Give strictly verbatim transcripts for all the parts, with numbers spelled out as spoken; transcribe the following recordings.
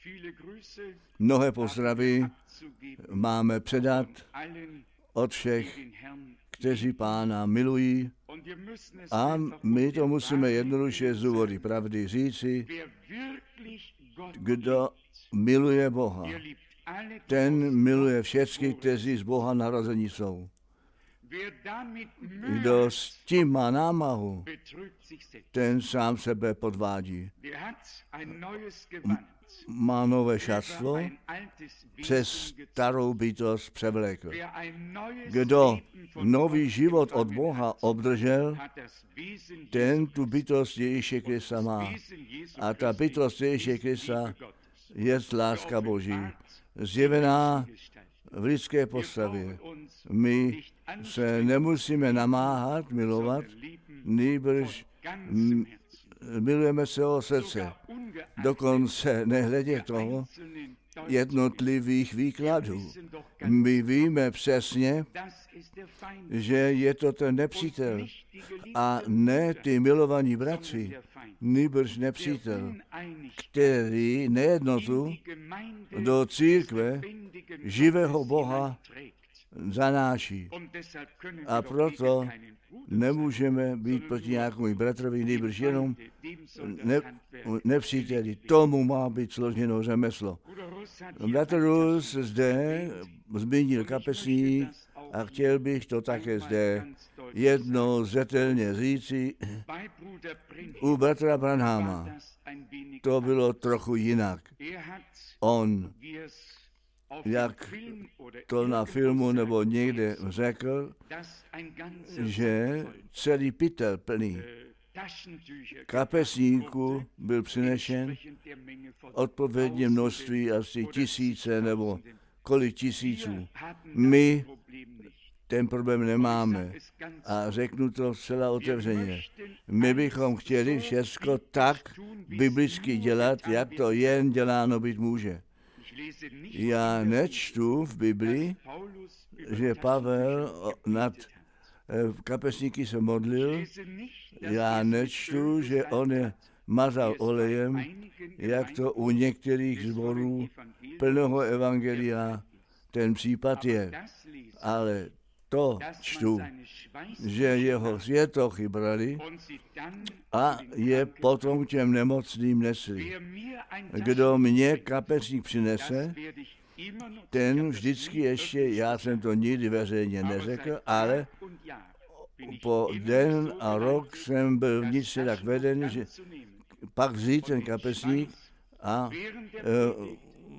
Mnohé pozdravy máme předat od všech, kteří Pána milují, a my to musíme jednoduše z důvody pravdy říci, kdo miluje Boha, ten miluje všechny, kteří z Boha narození jsou. Kdo s tím má námahu, ten sám sebe podvádí. Má nové šatstvo, přes starou bytost převlékl. Kdo nový život od Boha obdržel, ten tu bytost Ježíše Krista má. A ta bytost Ježíše Krista je láska Boží, zjevená v lidské postavě. My se nemusíme namáhat, milovat, nýbrž milujeme se o srdce. Dokonce nehledě toho jednotlivých výkladů. My víme přesně, že je to ten nepřítel a ne ty milovaní bratři, nýbrž nepřítel, který nejednotu do církve živého Boha zanáší. A proto nemůžeme být proti nějakému bratrovi, nýbrž jenom ne, nepříteli. Tomu má být složeno řemeslo. Bratr Rus zde zmínil kapesník a chtěl bych to také zde jednou zřetelně říci. U bratra Branhama to bylo trochu jinak. On, jak to na filmu nebo někde řekl, že celý pytel plný kapesníků byl přinešen odpovědně množství asi tisíce nebo kolik tisíců. My ten problém nemáme a řeknu to zcela otevřeně. My bychom chtěli všechno tak biblicky dělat, jak to jen děláno být může. Já nečtu v Biblii, že Pavel nad kapesníky se modlil. Já nečtu, že on je mazal olejem, jak to u některých zborů plného evangelia ten případ je. Ale to čtu, že jeho světochy brali a je potom těm nemocným nesli. Kdo mě kapesník přinese, ten vždycky ještě, já jsem to nikdy veřejně neřekl, ale po den a rok jsem byl vnitřně tak veden, že pak vzít ten kapesník a e,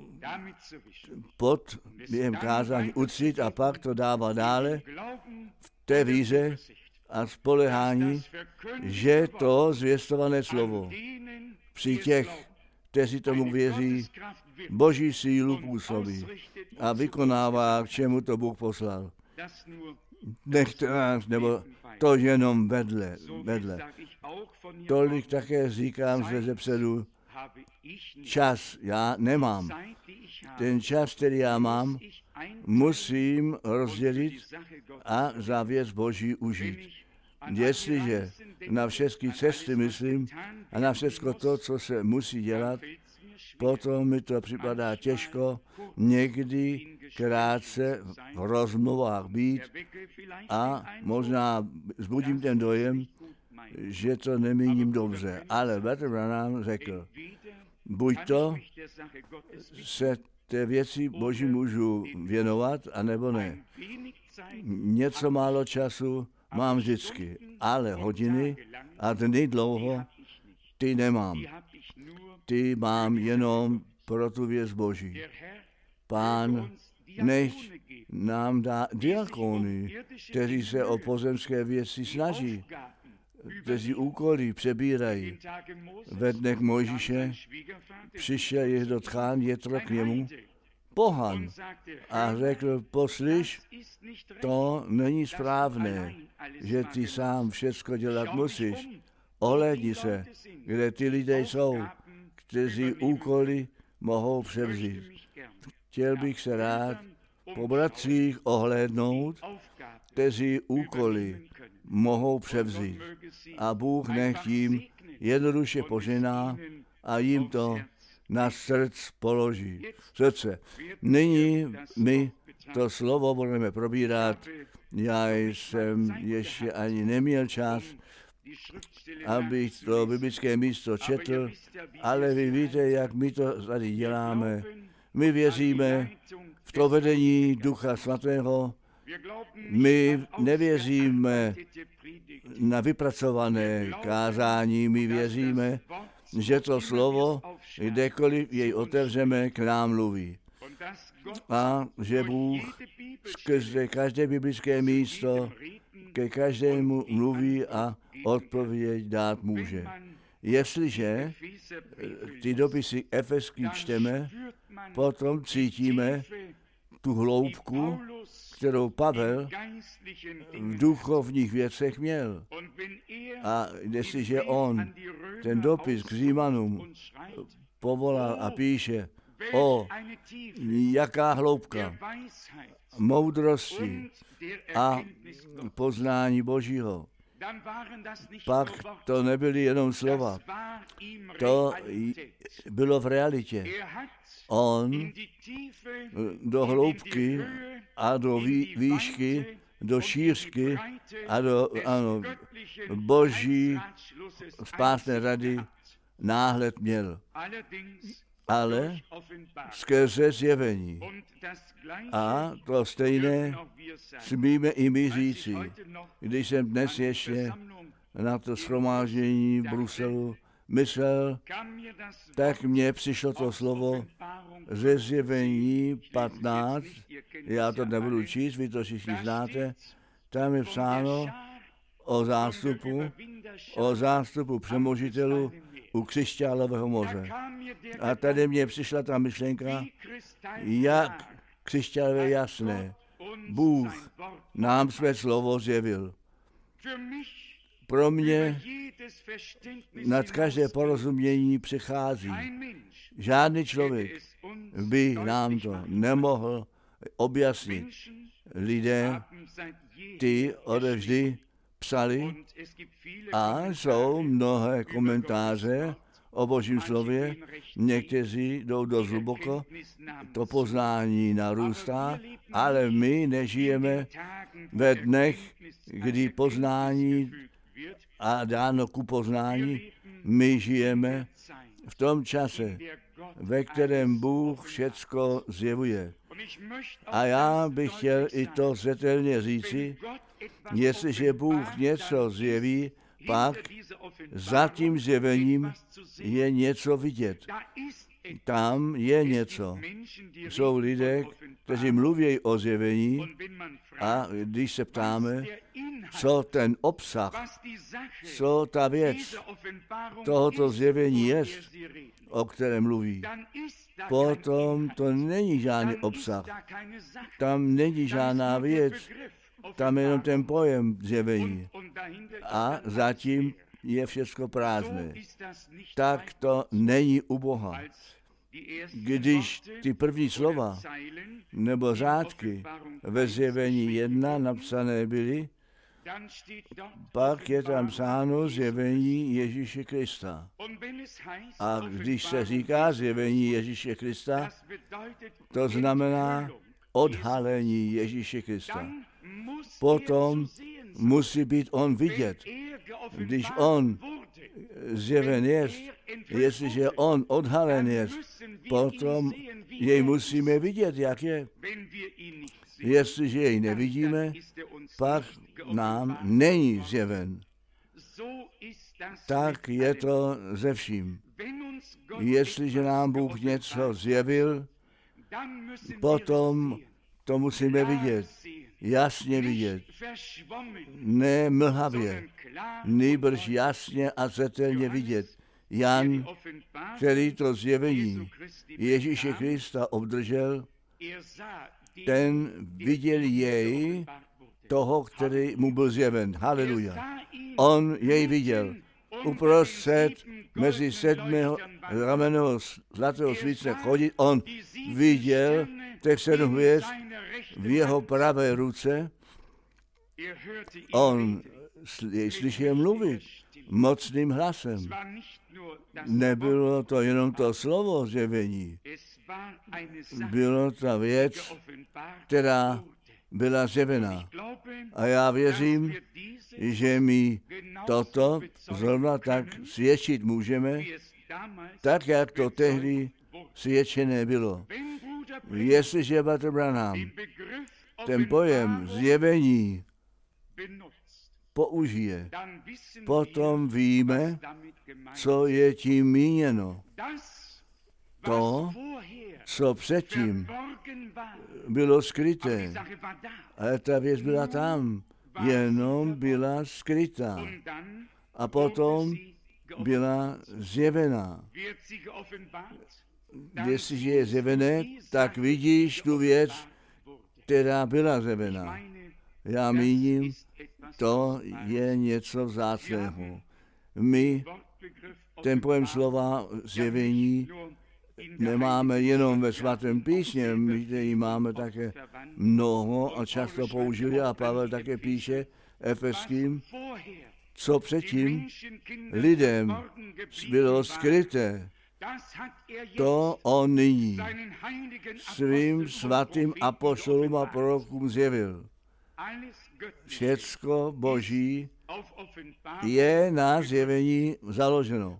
pod během kázání ucít a pak to dává dále v té víře a spolehání, že to zvěstované slovo při těch, kteří tomu věří, Boží sílu působí a vykonává, k čemu to Bůh poslal. Nechte nás, nebo to jenom vedle, vedle. Tolik také říkám zde zepředu, čas já nemám. Ten čas, který já mám, musím rozdělit a za věc Boží užít. Jestliže na všechny cesty myslím a na všechno to, co se musí dělat, potom mi to připadá těžko někdy krátce v rozmluvách být a možná vzbudím ten dojem, že to nemíním dobře. Ale bratr Branham řekl, buď to se té věci Boží můžu věnovat, anebo ne. Něco málo času mám vždycky, ale hodiny a dny dlouho ty nemám. Ty mám jenom pro tu věc Boží. Pán nechť nám dá diakony, kteří se o pozemské věci snaží, kteří úkoly přebírají. Ve dnech Mojžíše přišel jeho tchán Jetro k němu, pohan, a řekl, poslyš, to není správné, že ty sám všecko dělat musíš. Ohlédni se, kde ty lidé jsou, kteří úkoly mohou převzít. Chtěl bych se rád po bratřích ohlédnout, kteří úkoly mohou převzít. A Bůh nech jim jednoduše požená a jim to na srdc položí. Srdce. Nyní my to slovo budeme probírat. Já jsem ještě ani neměl čas, abych to biblické místo četl, ale vy víte, jak my to tady děláme. My věříme v to vedení Ducha Svatého. My nevěříme na vypracované kázání, my věříme, že to slovo, kdekoliv jej otevřeme, k nám mluví. A že Bůh skrze každé biblické místo ke každému mluví a odpověď dát může. Jestliže ty dopisy efeským čteme, potom cítíme tu hloubku, kterou Pavel v duchovních věcech měl. A jestliže on ten dopis k Římanům povolal a píše o jaká hloubka moudrosti a poznání Božího, pak to nebyly jenom slova, to bylo v realitě. On do hloubky a do výšky, do šířky a do ano, Boží spásné rady náhled měl. Ale skrze zjevení. A to stejné smíme i my říci. Když jsem dnes ještě na to shromáždění v Bruselu myslel, tak mně přišlo to slovo ze zjevení patnáct, já to nebudu číst, vy to všichni znáte, tam je psáno o zástupu, o zástupu přemožitelů u křišťálového moře. A tady mně přišla ta myšlenka, jak křišťálové jasné Bůh nám své slovo zjevil. Pro mě nad každé porozumění přichází. Žádný člověk by nám to nemohl objasnit. Lidé ty odevždy psali a jsou mnohé komentáře o Božím slově. Někteří jdou dost hluboko, to poznání narůstá, ale my nežijeme ve dnech, kdy poznání a dáno ku poznání, my žijeme v tom čase, ve kterém Bůh všecko zjevuje. A já bych chtěl i to zřetelně říci, jestliže Bůh něco zjeví, pak za tím zjevením je něco vidět. Tam je něco. Jsou lidé, kteří mluví o zjevení a když se ptáme, co ten obsah, co ta věc tohoto zjevení je, o kterém mluví, potom to není žádný obsah. Tam není žádná věc, tam je jenom ten pojem zjevení. A zatím je všechno prázdné. Tak to není u Boha. Když ty první slova nebo řádky ve zjevení jedna napsané byly, pak je tam psáno zjevení Ježíše Krista. A když se říká zjevení Ježíše Krista, to znamená odhalení Ježíše Krista. Potom musí být on vidět. Když on zjeven je, jestliže on odhalen je, potom jej musíme vidět, jak je. Jestliže jej nevidíme, pak nám není zjeven. Tak je to ze vším. Jestliže nám Bůh něco zjevil, potom to musíme vidět, jasně vidět, ne mlhavě, nýbrž jasně a zřetelně vidět. Jan, který to zjevení Ježíše Krista obdržel, ten viděl jej, toho, který mu byl zjeven. Haleluja. On jej viděl. Uprostřed mezi sedmi ramenou zlatého svícne chodit, on viděl těch sedm hvězd v jeho pravé ruce. On jej slyšel mluvit mocným hlasem. nebylo to jenom to slovo zjevení. Bylo to věc, která byla zjevena. A já věřím, že my toto zrovna tak svědčit můžeme, tak, jak to tehdy svědčené bylo. Jestliže Bratr Branham ten pojem zjevení použije, potom víme, co je tím míněno. To, co předtím bylo skryté, ale ta věc byla tam, jenom byla skrytá. A potom byla zjevená. Jestliže je zjevené, tak vidíš tu věc, která byla zjevená. Já míním, to je něco vzácného. My ten pojem slova zjevení nemáme jenom ve svatém písmě, my ji máme také mnoho a často použili a Pavel také píše Efeským, co předtím lidem bylo skryté, to on nyní svým svatým apoštolům a prorokům zjevil. Všecko Boží je na zjevení založeno.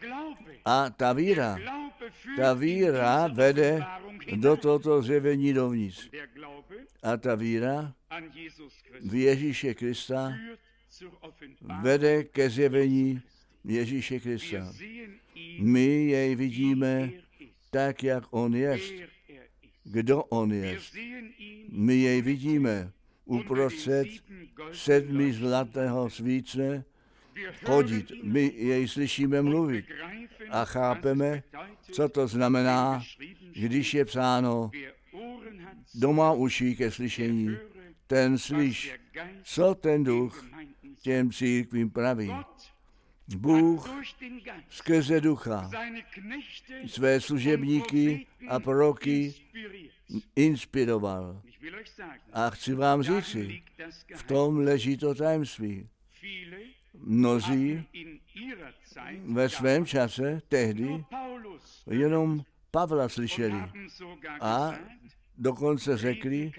A ta víra, ta víra vede do tohoto zjevení dovnitř. A ta víra v Ježíše Krista vede ke zjevení Ježíše Krista. My jej vidíme tak, jak on jest. Kdo on jest? My jej vidíme uprostřed sedmi zlatého svícne chodit. My jej slyšíme mluvit a chápeme, co to znamená, když je psáno, kdo má uši ke slyšení, ten slyš, co ten duch těm církvím praví. Bůh skrze ducha své služebníky a proroky inspiroval. A chci vám říci, v tom leží to tajemství. Mnozí ve svém čase tehdy jenom Pavla slyšeli a dokonce řekli,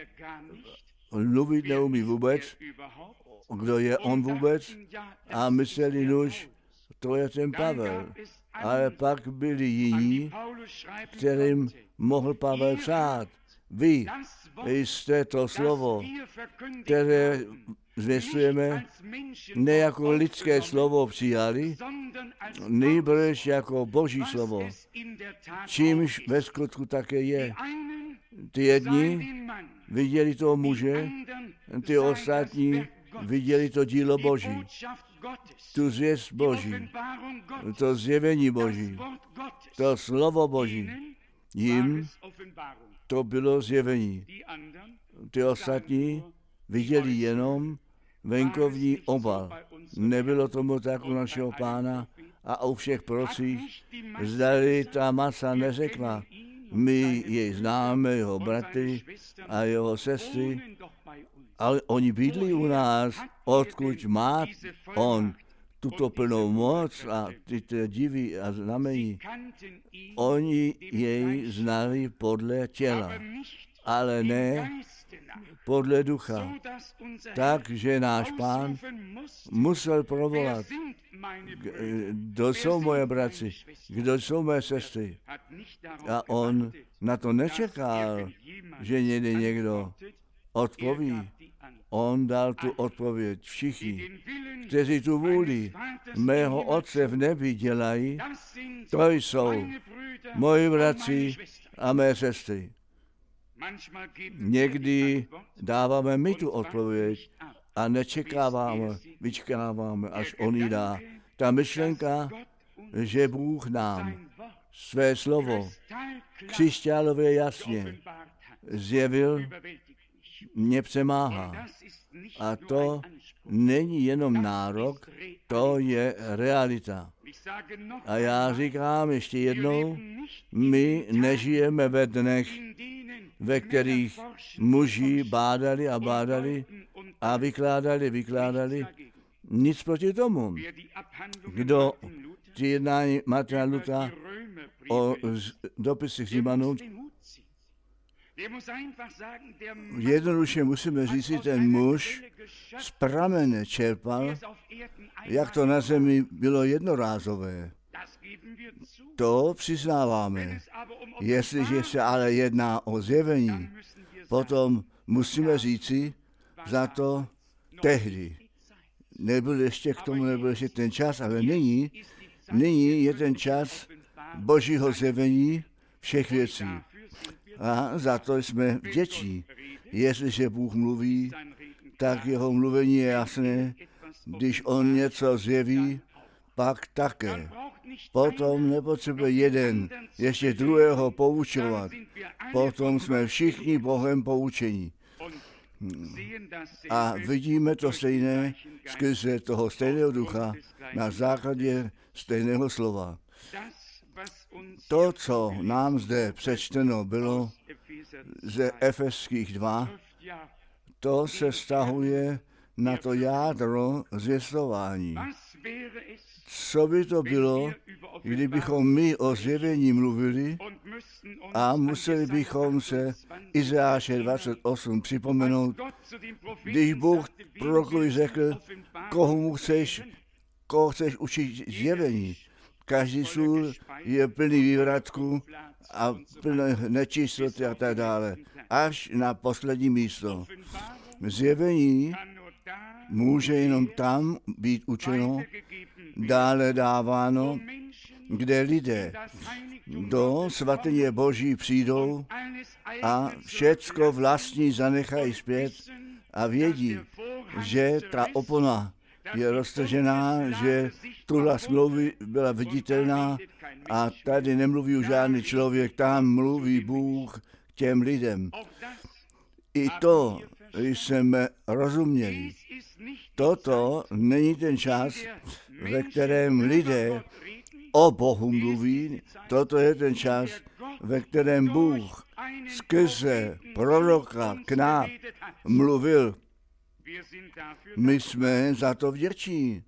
mluvit neumí vůbec, kdo je on vůbec, a mysleli, nuž, to je ten Pavel. Ale pak byli jiní, kterým mohl Pavel psát. Vy jste to slovo, které zvěstujeme, ne jako lidské slovo přijali, nýbrž jako Boží slovo, čímž ve skutku také je. Ty jedni viděli toho muže, ty ostatní viděli to dílo Boží, tu zvěst Boží, to zjevení Boží, to slovo Boží. Jim to bylo zjevení. Ty ostatní viděli jenom venkovní obal. Nebylo tomu tak u našeho Pána a u všech prorocích. Zdali ta masa neřekla, my jej známe, jeho bratry a jeho sestry, ale oni bydlí u nás, odkud má on tuto plnou moc a tyto divy a znamení. Oni jej znali podle těla, ale ne podle ducha. Takže náš Pán musel provolat, kdo jsou moje bratři, kdo jsou moje sestry. A on na to nečekal, že někde někdo odpoví. On dal tu odpověď. Všichni, kteří tu vůli mého Otce v nebi dělají, to jsou moji bratři a mé sestry. Někdy dáváme my tu odpověď a nečekáváme, vyčkáváme, až on ji dá. Ta myšlenka, že Bůh nám své slovo křišťálově jasně zjevil, mě přemáhá. A to není jenom nárok, to je realita. A já říkám ještě jednou, my nežijeme ve dnech, ve kterých muži bádali a bádali a vykládali, vykládali. Nic proti tomu. Kdo ty jednání Martina Luthera o dopisech Římanům. Jednoduše musíme říct, že ten muž z pramene čerpal, jak to na zemi bylo jednorázové. To přiznáváme. Jestliže se ale jedná o zjevení, potom musíme říci, za to tehdy. Nebyl ještě k tomu, nebyl ještě ten čas, ale nyní, nyní je ten čas Božího zjevení všech věcí. A za to jsme vděční. Jestliže Bůh mluví, tak jeho mluvení je jasné. Když on něco zjeví, pak také. Potom nepotřebuje jeden ještě druhého poučovat. Potom jsme všichni Bohem poučení. A vidíme to stejné skrze toho stejného ducha na základě stejného slova. To, co nám zde přečteno bylo ze Efeských dva, to se vztahuje na to jádro zvěstování. Co by to bylo, kdybychom my o zjevení mluvili a museli bychom se Izajáše dvacet osm připomenout, když Bůh prorokovi řekl, koho mu chceš, koho chceš učit zjevení. Každý sůl je plný vývratku a plný nečistoty a tak dále. Až na poslední místo. Zjevení může jenom tam být učeno, dále dáváno, kde lidé do svatyně Boží přijdou a všecko vlastní zanechají zpět a vědí, že ta opona je roztržená, že truhla smlouvy byla viditelná a tady nemluví už žádný člověk, tam mluví Bůh těm lidem. I to jsme rozuměli. Toto není ten čas, ve kterém lidé o Bohu mluví, toto je ten čas, ve kterém Bůh skrze proroka k nám mluvil. My jsme za to vděční.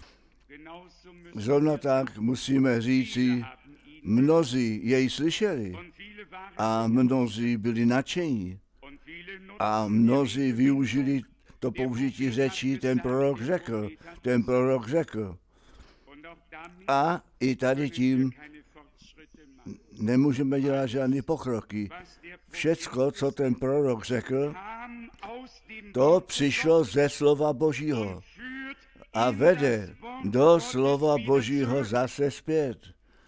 Zrovna tak musíme říci, mnozí jej slyšeli a mnozí byli nadšení a mnozí využili to použití řečí, ten prorok řekl, ten prorok řekl. A i tady tím nemůžeme dělat žádné pokroky. Všecko, co ten prorok řekl, to přišlo ze slova Božího a vede do slova Božího zase zpět.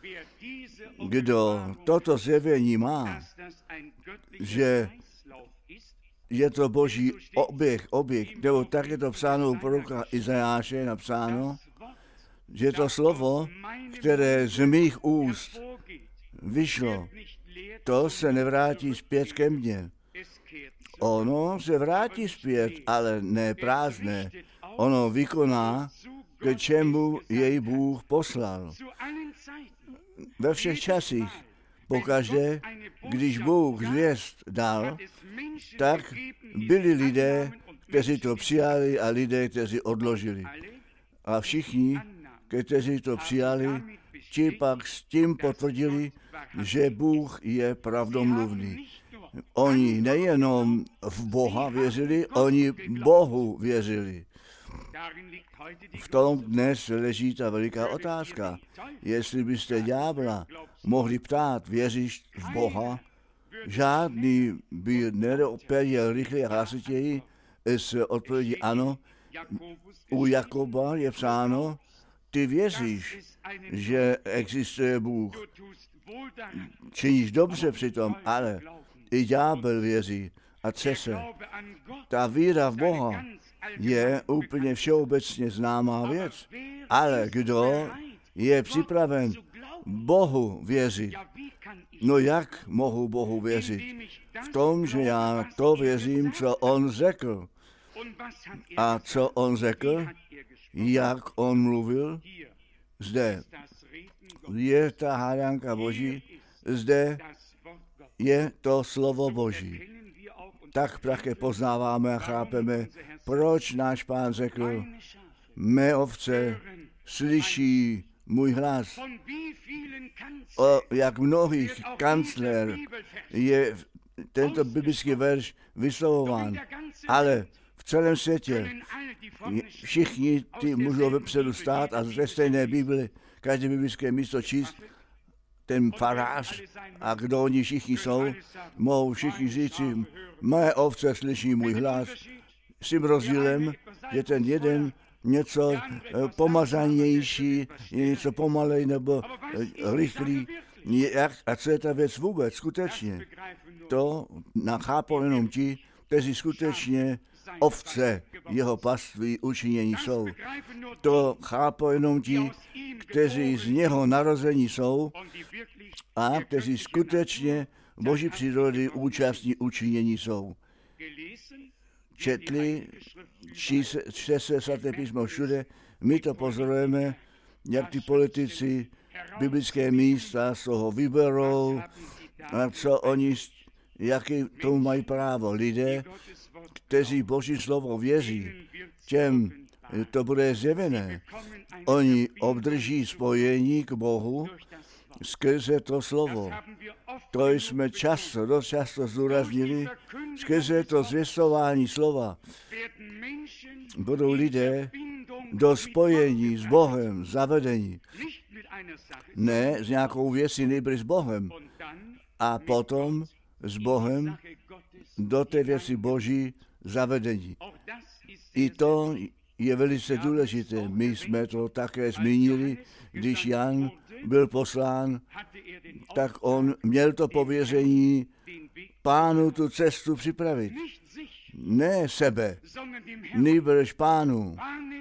Kdo toto zjevení má, že je to Boží oběh, oběh, nebo tak je to psáno u proroka Izajáše, napsáno, že to slovo, které z mých úst vyšlo, to se nevrátí zpět ke mně. Ono se vrátí zpět, ale ne prázdné. Ono vykoná, k čemu jej Bůh poslal. Ve všech časích, pokaždé, když Bůh zvěst dal, tak byli lidé, kteří to přijali a lidé, kteří odložili. A všichni, kteří to přijali, ti pak s tím potvrdili, že Bůh je pravdomluvný. Oni nejenom v Boha věřili, oni Bohu věřili. V tom dnes leží ta veliká otázka. Jestli byste ďábla mohli ptát, věříš v Boha, žádný by nedopověděl rychle a hlasitěji s odpovědí ano. U Jakoba je psáno, ty věříš, že existuje Bůh. Činíš dobře přitom, ale i ďábel věří a třese. Ta víra v Boha je úplně všeobecně známá věc. Ale kdo je připraven Bohu věřit? No jak mohu Bohu věřit? V tom, že já to věřím, co on řekl. A co on řekl? Jak on mluvil? Zde je ta hádanka Boží, zde je to slovo Boží. Tak také poznáváme a chápeme, proč náš Pán řekl, mé ovce slyší můj hlas. O jak mnohých kancler je tento biblický verš vyslovován, ale v celém světě všichni ty můžou vepředu stát a ze stejné Bibli každé biblické místo číst, ten farář a kdo oni všichni jsou, mohou všichni říci, mé ovce slyší můj hlas, s tím rozdílem, že ten jeden něco pomazanější, je něco pomalej nebo rychlý. Jak, a co je ta věc vůbec, skutečně? To nachápou jenom ti, kteří skutečně ovce jeho paství učinění jsou. To chápou jenom ti, kteří z něho narození jsou a kteří skutečně Boží přírody účastní učinění jsou. Četli, čte se svaté písmo všude, my to pozorujeme, jak ty politici biblické místa z toho vyberou a co oni, jaký tomu mají právo. Lidé, kteří Boží slovo věří, těm to bude zjevené. Oni obdrží spojení k Bohu skrze to slovo. To jsme často, dost často zdůraznili, skrze to zvěstování slova budou lidé do spojení s Bohem zavedení. Ne s nějakou věcí, nejbrž s Bohem. A potom s Bohem do té věci Boží zavedení. I to je velice důležité. My jsme to také zmínili, když Jan byl poslán, tak on měl to pověření Pánu tu cestu připravit. Ne sebe, nýbrž Pánu.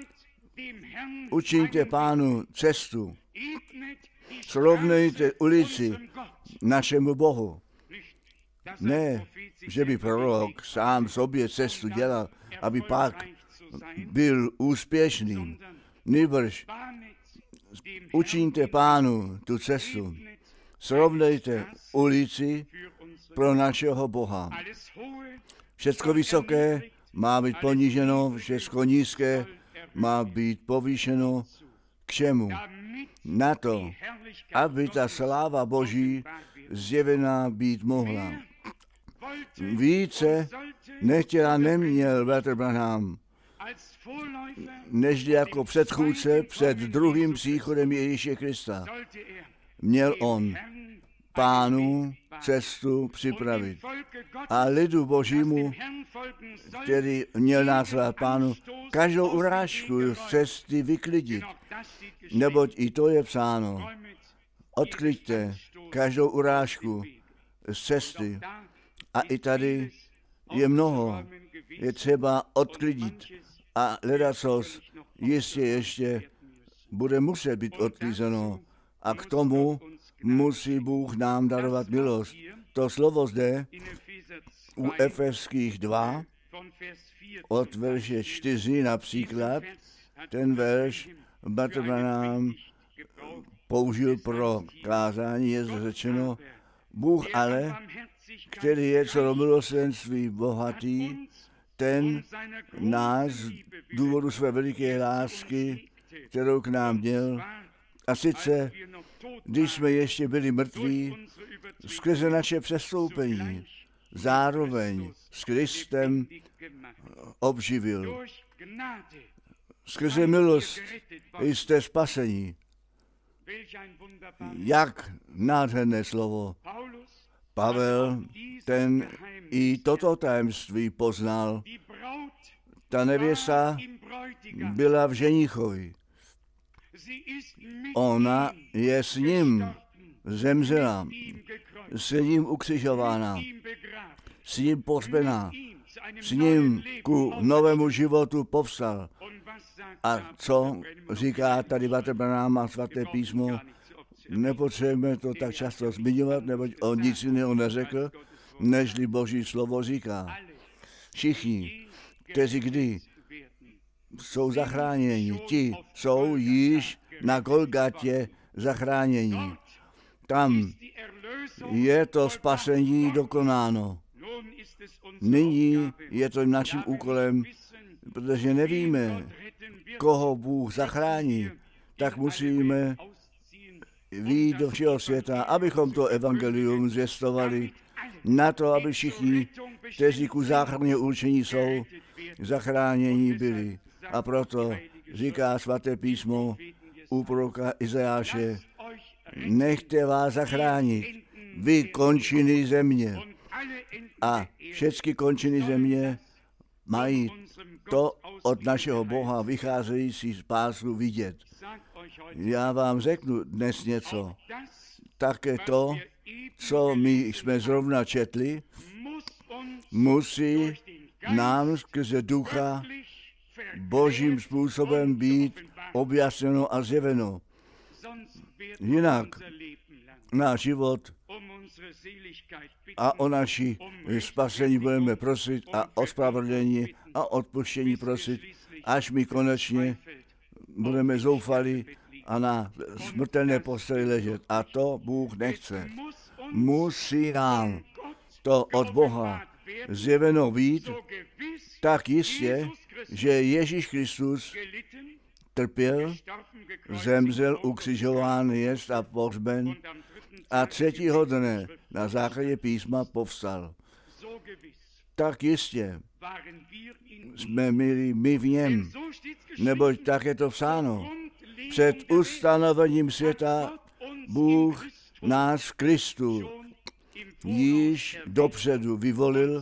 Učiňte Pánu cestu. Srovnejte ulici našemu Bohu. Ne, že by prorok sám sobě cestu dělal, aby pak byl úspěšným. Nýbrž učiňte Pánu tu cestu. Srovnejte ulici pro našeho Boha. Všecko vysoké má být poníženo, všecko nízké má být povýšeno. K čemu? Na to, aby ta sláva Boží zjevená být mohla. Více nechtěla neměl bratr Branham, než jako předchůdce před druhým příchodem Ježíše Krista. Měl on Pánu cestu připravit. A lidu Božímu, který měl následovat Pánu, každou urážku z cesty vyklidit. Neboť i to je psáno. Odkliďte každou urážku z cesty. A i tady je mnoho. Je třeba odklidit. A ledacos jistě ještě bude muset být odklizeno. A k tomu musí Bůh nám darovat milost. To slovo zde u Efeských dva od verše čtyři například, ten verš bratr Branham použil pro kázání, je řečeno, Bůh ale, který je co milosrdenství bohatý, ten nás z důvodu své veliké lásky, kterou k nám měl, a sice, když jsme ještě byli mrtví, skrze naše přestoupení, zároveň s Kristem obživil. Skrze milost jste spasení. Jak nádherné slovo. Pavel, ten i toto tajemství poznal. Ta nevěsta byla v ženichovi. Ona je s ním zemřela, s ním ukřižována, s ním pohřbená, s ním ku novému životu povstal. A co říká tady bratr Branham a svaté písmo, nepotřebujeme to tak často zmiňovat, neboť on nic jiného neřekl, nežli Boží slovo říká. Všichni, kteří kdy jsou zachráněni, ti jsou již na Golgatě zachráněni. Tam je to spasení dokonáno. Nyní je to naším úkolem, protože nevíme, koho Bůh zachrání, tak musíme výjít do všeho světa, abychom to evangelium zvěstovali, na to, aby všichni, kteří ku záchraně určení jsou, zachránění byli. A proto říká svaté písmo u proroka Izajáše, nechte vás zachránit, vy končiny země. A všechny končiny země mají to od našeho Boha vycházející z pásu vidět. Já vám řeknu dnes něco. Také to, co my jsme zrovna četli, musí nám skrze ducha božím způsobem být objasněno a zjeveno. Jinak náš život a o naši spasení budeme prosit a o spravedlení a odpuštění prosit, až my konečně budeme zoufali a na smrtelné posteli ležet. A to Bůh nechce. Musí nám to od Boha zjeveno být tak jistě, že Ježíš Kristus trpěl, zemřel, ukřižován jest a pohřben a třetího dne na základě písma povstal. Tak jistě jsme měli my v něm, neboť tak je to psáno. Před ustanovením světa Bůh nás v Kristu již dopředu vyvolil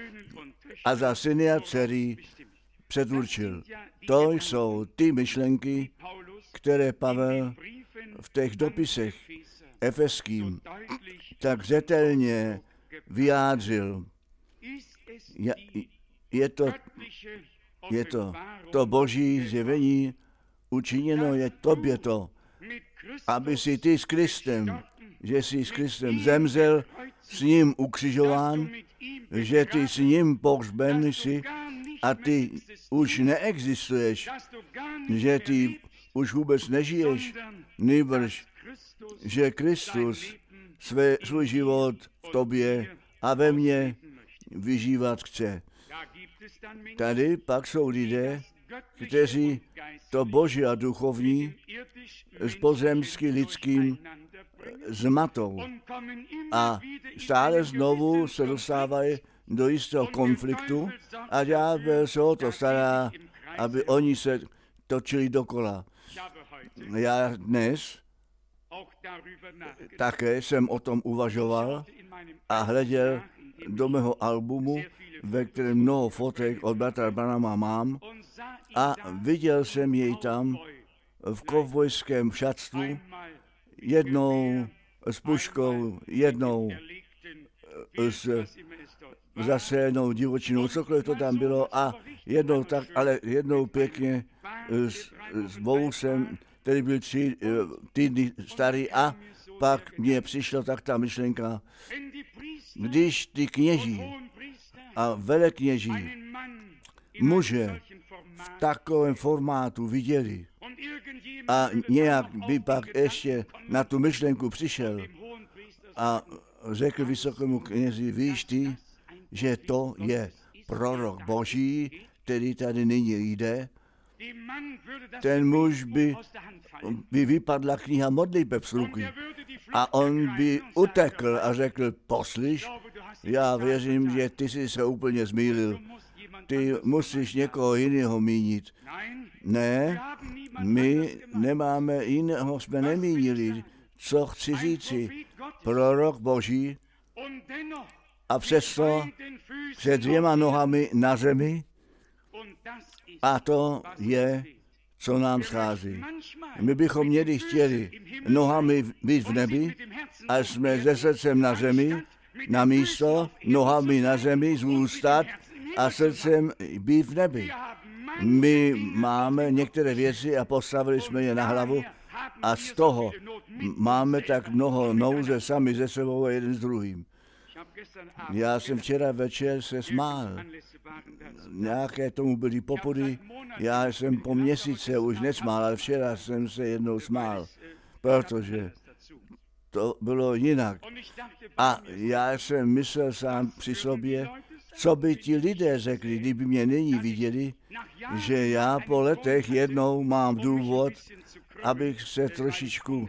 a za syny a dcery předurčil. To jsou ty myšlenky, které Pavel v těch dopisech efeským tak zřetelně vyjádřil. Je, je, to, je to to boží zjevení učiněno je tobě to, aby si ty s Kristem, že jsi s Kristem zemřel, s ním ukřižován, že ty s ním pohřben jsi a ty už neexistuješ, že ty už vůbec nežiješ, nýbrž, že Kristus své, svůj život v tobě a ve mně vyžívat chce. Tady pak jsou lidé, kteří to boží a duchovní s pozemským lidským zmatou a stále znovu se dostávají do jistého konfliktu a ďábel se o to stará, aby oni se točili dokola. Já dnes také jsem o tom uvažoval a hleděl do mého albumu, ve kterém mnoho fotek od bratra Branhama mám, a viděl jsem jej tam v kovbojském šatstvu, jednou s puškou, jednou s zasénou divočinou, cokoliv to tam bylo, a jednou tak, ale jednou pěkně s, s vousem, který byl tři týdny starý, a pak mně přišla tak ta myšlenka, když ty kněží a velekněží muže v takovém formátu viděli a nějak by pak ještě na tu myšlenku přišel a řekl vysokému knězi, víš ty, že to je prorok Boží, který tady nyní jde, ten muž by, by vypadla kniha modliteb z ruky a on by utekl a řekl, poslyš, já věřím, že ty jsi se úplně zmýlil, ty musíš někoho jiného mínit. Ne, my nemáme jiného, jsme nemínili, co chci říci, prorok Boží a přesto před dvěma nohami na zemi, a to je, co nám schází. My bychom měli chtěli nohami být v nebi a jsme se srdcem na zemi, na místo nohami na zemi zůstat a srdcem být v nebi. My máme některé věci a postavili jsme je na hlavu a z toho máme tak mnoho nouze sami ze sebou a jeden s druhým. Já jsem včera večer se smál. Nějaké tomu byly popudy. Já jsem po měsíce už nesmál, ale včera jsem se jednou smál, protože to bylo jinak. A já jsem myslel sám při sobě, co by ti lidé řekli, kdyby mě nyní viděli, že já po letech jednou mám důvod, abych se trošičku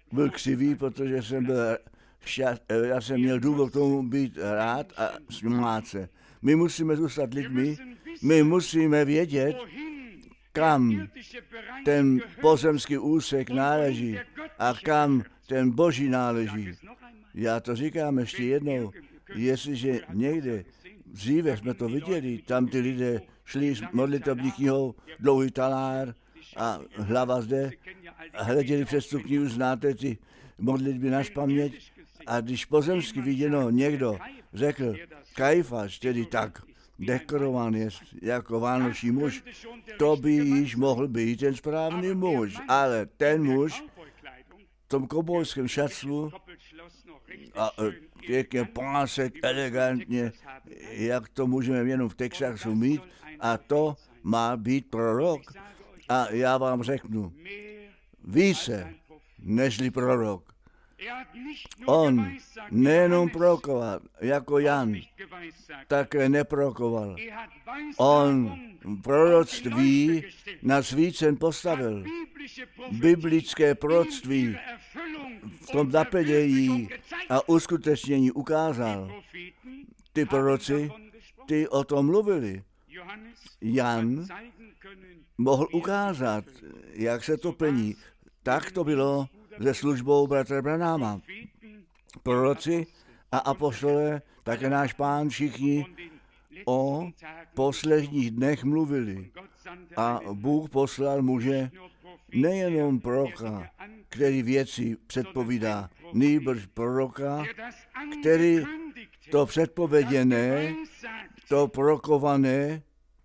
byl křivý, protože jsem byl šťast, já jsem měl důvod k tomu být rád a smát se. My musíme zůstat lidmi, my musíme vědět, kam ten pozemský úsek náleží a kam ten boží náleží. Já to říkám ještě jednou, jestliže někde, dříve jsme to viděli, tam ty lidé šli s modlitební knihou, dlouhý talár a hlava zde a hleděli přes tu knihu, znáte ty modlitby nazpaměť. A když pozemsky viděno někdo řekl, Kajfas, tedy tak dekorován je jako vánoční muž, to by již mohl být ten správný muž, ale ten muž v tom kobojském šatstvu a pěkně pásek, elegantně, jak to můžeme jenom v Texasu mít, a to má být prorok. A já vám řeknu, více nežli prorok. On nejenom prorokoval, jako Jan, také neprorokoval. On proroctví na svícen postavil. Biblické proroctví v tom naplnění a uskutečnění ukázal. Ty proroci, ty o tom mluvili. Jan mohl ukázat, jak se to plní. Tak to bylo se službou bratra Branhama. Proroci a apoštolé, také náš Pán, všichni o posledních dnech mluvili. A Bůh poslal muže, nejenom proroka, který věci předpovídá, nýbrž proroka, který to předpověděné, to prorokované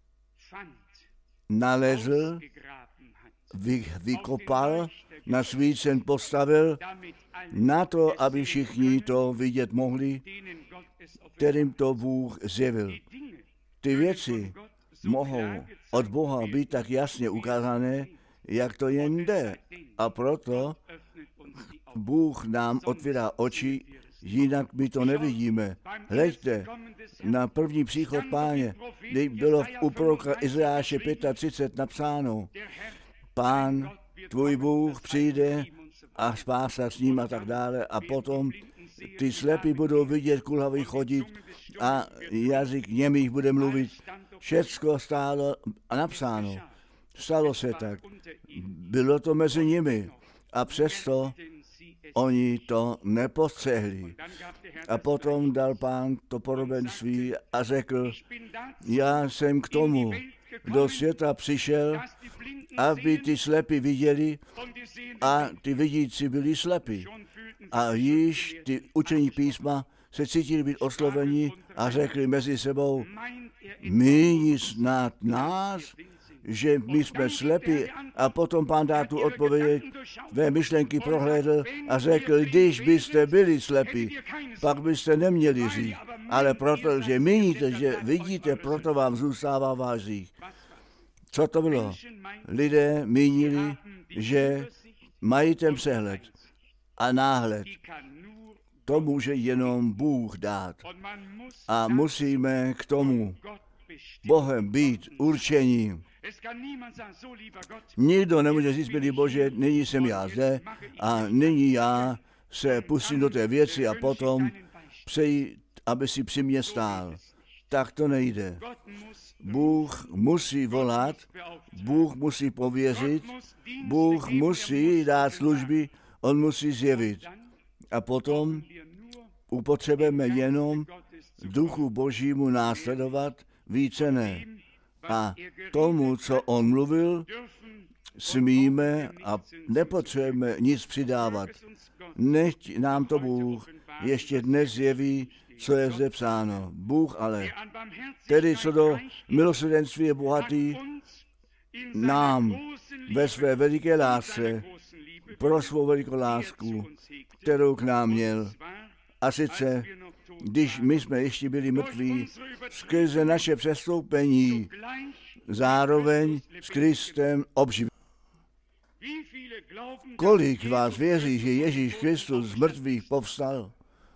nalezl, vy, vykopal, na svícen postavil, na to, aby všichni to vidět mohli, kterým to Bůh zjevil. Ty věci mohou od Boha být tak jasně ukázané, jak to jen jde. A proto Bůh nám otvírá oči, jinak my to nevidíme. Hleďte na první příchod Páně, kdy bylo u proroka Izajáše třicet pět napsáno, Pán, tvůj Bůh přijde a spásá s ním a tak dále, a potom ty slepí budou vidět, kulhavý chodit a jazyk němých bude mluvit. Všecko stálo a napsáno. Stalo se tak. Bylo to mezi nimi a přesto oni to nepostřehli. A potom dal Pán to podobenství a řekl, já jsem k tomu do světa přišel, aby ty slepí viděli a ty vidící byli slepí. A již ty učení písma se cítili být osloveni a řekli mezi sebou, míní snad nás, že my jsme slepí. A potom Pán dá tu odpověď, své myšlenky prohlédl a řekl, když byste byli slepí, pak byste neměli říct. Ale protože míníte, že vidíte, proto vám zůstává váš hřích. Co to bylo? Lidé mínili, že mají ten přehled a náhled. To může jenom Bůh dát. A musíme k tomu Bohem být určení. Nikdo nemůže říct, milý Bože, nyní jsem já zde a nyní já se pustím do té věci a potom přeji, aby si při mě stál. Tak to nejde. Bůh musí volat, Bůh musí pověřit, Bůh musí dát služby, on musí zjevit. A potom upotřebujeme jenom Duchu Božímu následovat, více ne. A tomu, co on mluvil, smíme a nepotřebujeme nic přidávat. Nechť nám to Bůh ještě dnes zjeví, co je zde psáno. Bůh ale, tedy co do milosrdenství je bohatý, nám ve své veliké lásce, pro svou velikou lásku, kterou k nám měl. A sice, když my jsme ještě byli mrtví, skrze naše přestoupení, zároveň s Kristem obživili. Kolik vás věří, že Ježíš Kristus z mrtvých povstal?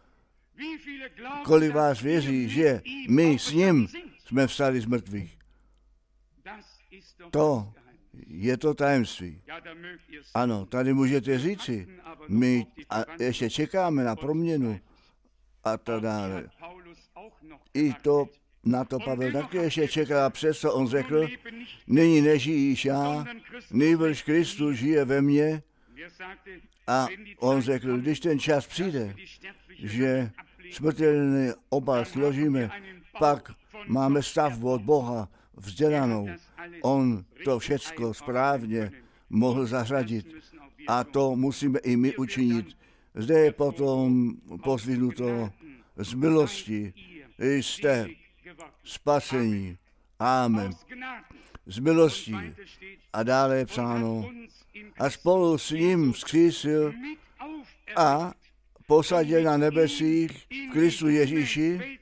Kolik vás věří, že my s ním jsme vstali z mrtvých? To Je to tajemství. Ano, tady můžete říci, my a ještě čekáme na proměnu a tak dále. I to na to Pavel také ještě čeká, přesto on řekl, nyní nežijíš já, nýbrž Kristus žije ve mně. A on řekl, když ten čas přijde, že smrtelný obal složíme, pak máme stavbu od Boha vzdělanou. On to všecko správně mohl zařadit a to musíme i my učinit. Zde je potom pozvinuto z milosti jste spasení. Amen. Z milostí. A dále je psáno, a spolu s ním vzkřísil a posadil na nebesích v Kristu Ježíši.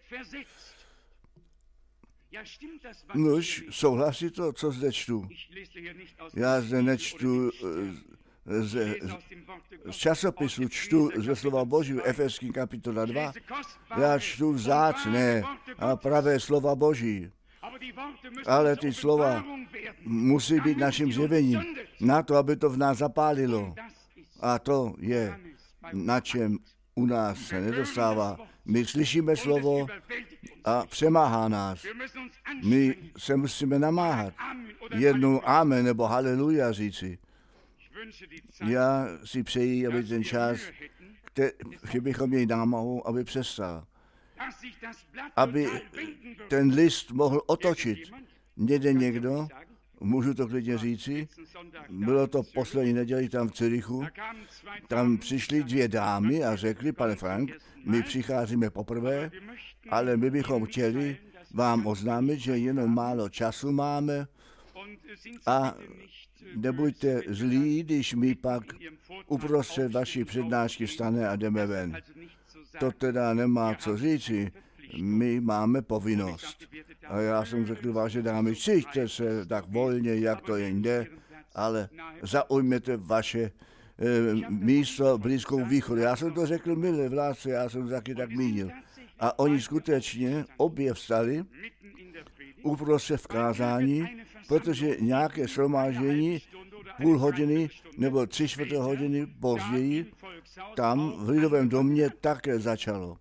Nož, souhlasí to, co zde čtu? Já zde nečtu z, z, z časopisu, čtu ze slova Božího, Efeským kapitola dva. Já čtu vzácné a pravé slova Boží. Ale ty slova musí být naším zjevením na to, aby to v nás zapálilo. A to je, na čem u nás se nedostává. My slyšíme slovo a přemáhá nás. My se musíme namáhat. Jednou amen nebo haleluja říci. Já si přeji, aby ten čas, že bychom měli námahu, aby přestal. Aby ten list mohl otočit. Někde někdo, můžu to klidně říci, bylo to poslední neděli tam v Zürichu, tam přišly dvě dámy a řekli, pane Frank, my přicházíme poprvé, ale my bychom chtěli vám oznámit, že jenom málo času máme a nebuďte zlí, když my pak uprostřed vaší přednášky vstane a jdeme ven. To teda nemá co říci, my máme povinnost. A já jsem řekl, váže dámy, cíťte se tak volně, jak to jen jde, ale zaujměte vaše e, místo blízkou východu. Já jsem to řekl milé v lásce, já jsem to taky tak mínil. A oni skutečně obě vstali uprostřed v kázání, protože nějaké shromáždění půl hodiny nebo tři čtvrté hodiny později tam v Lidovém domě také začalo.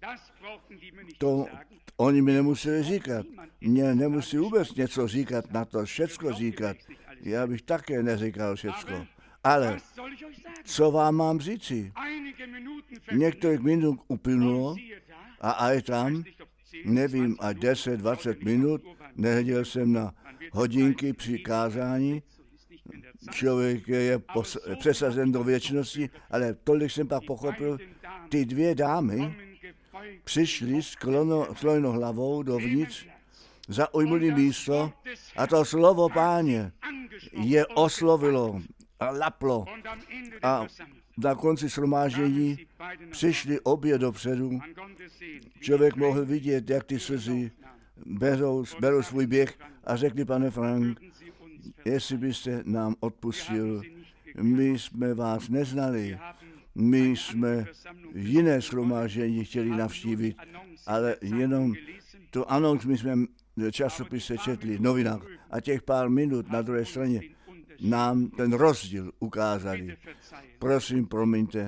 To oni mi nemuseli říkat. Mně nemusí vůbec něco říkat, na to všecko říkat. Já bych také neříkal všecko. Ale co vám mám říci? Několik minut uplynulo a a je tam, nevím, a deset, dvacet minut, nehleděl jsem na hodinky při kázání, člověk je pos- přesazen do věčnosti, ale tolik jsem pak pochopil, ty dvě dámy přišli s skloněnou hlavou dovnitř, zaujmuli místo a to slovo Páně je oslovilo a laplo a na konci shromáždění přišli obě dopředu. Člověk mohl vidět, jak ty slzy berou, berou svůj běh a řekli, pane Frank, jestli byste nám odpustil, my jsme vás neznali, my jsme jiné shromáždění chtěli navštívit, ale jenom to anonc my jsme v časopise četli, novinách, a těch pár minut na druhé straně nám ten rozdíl ukázali. Prosím, promiňte,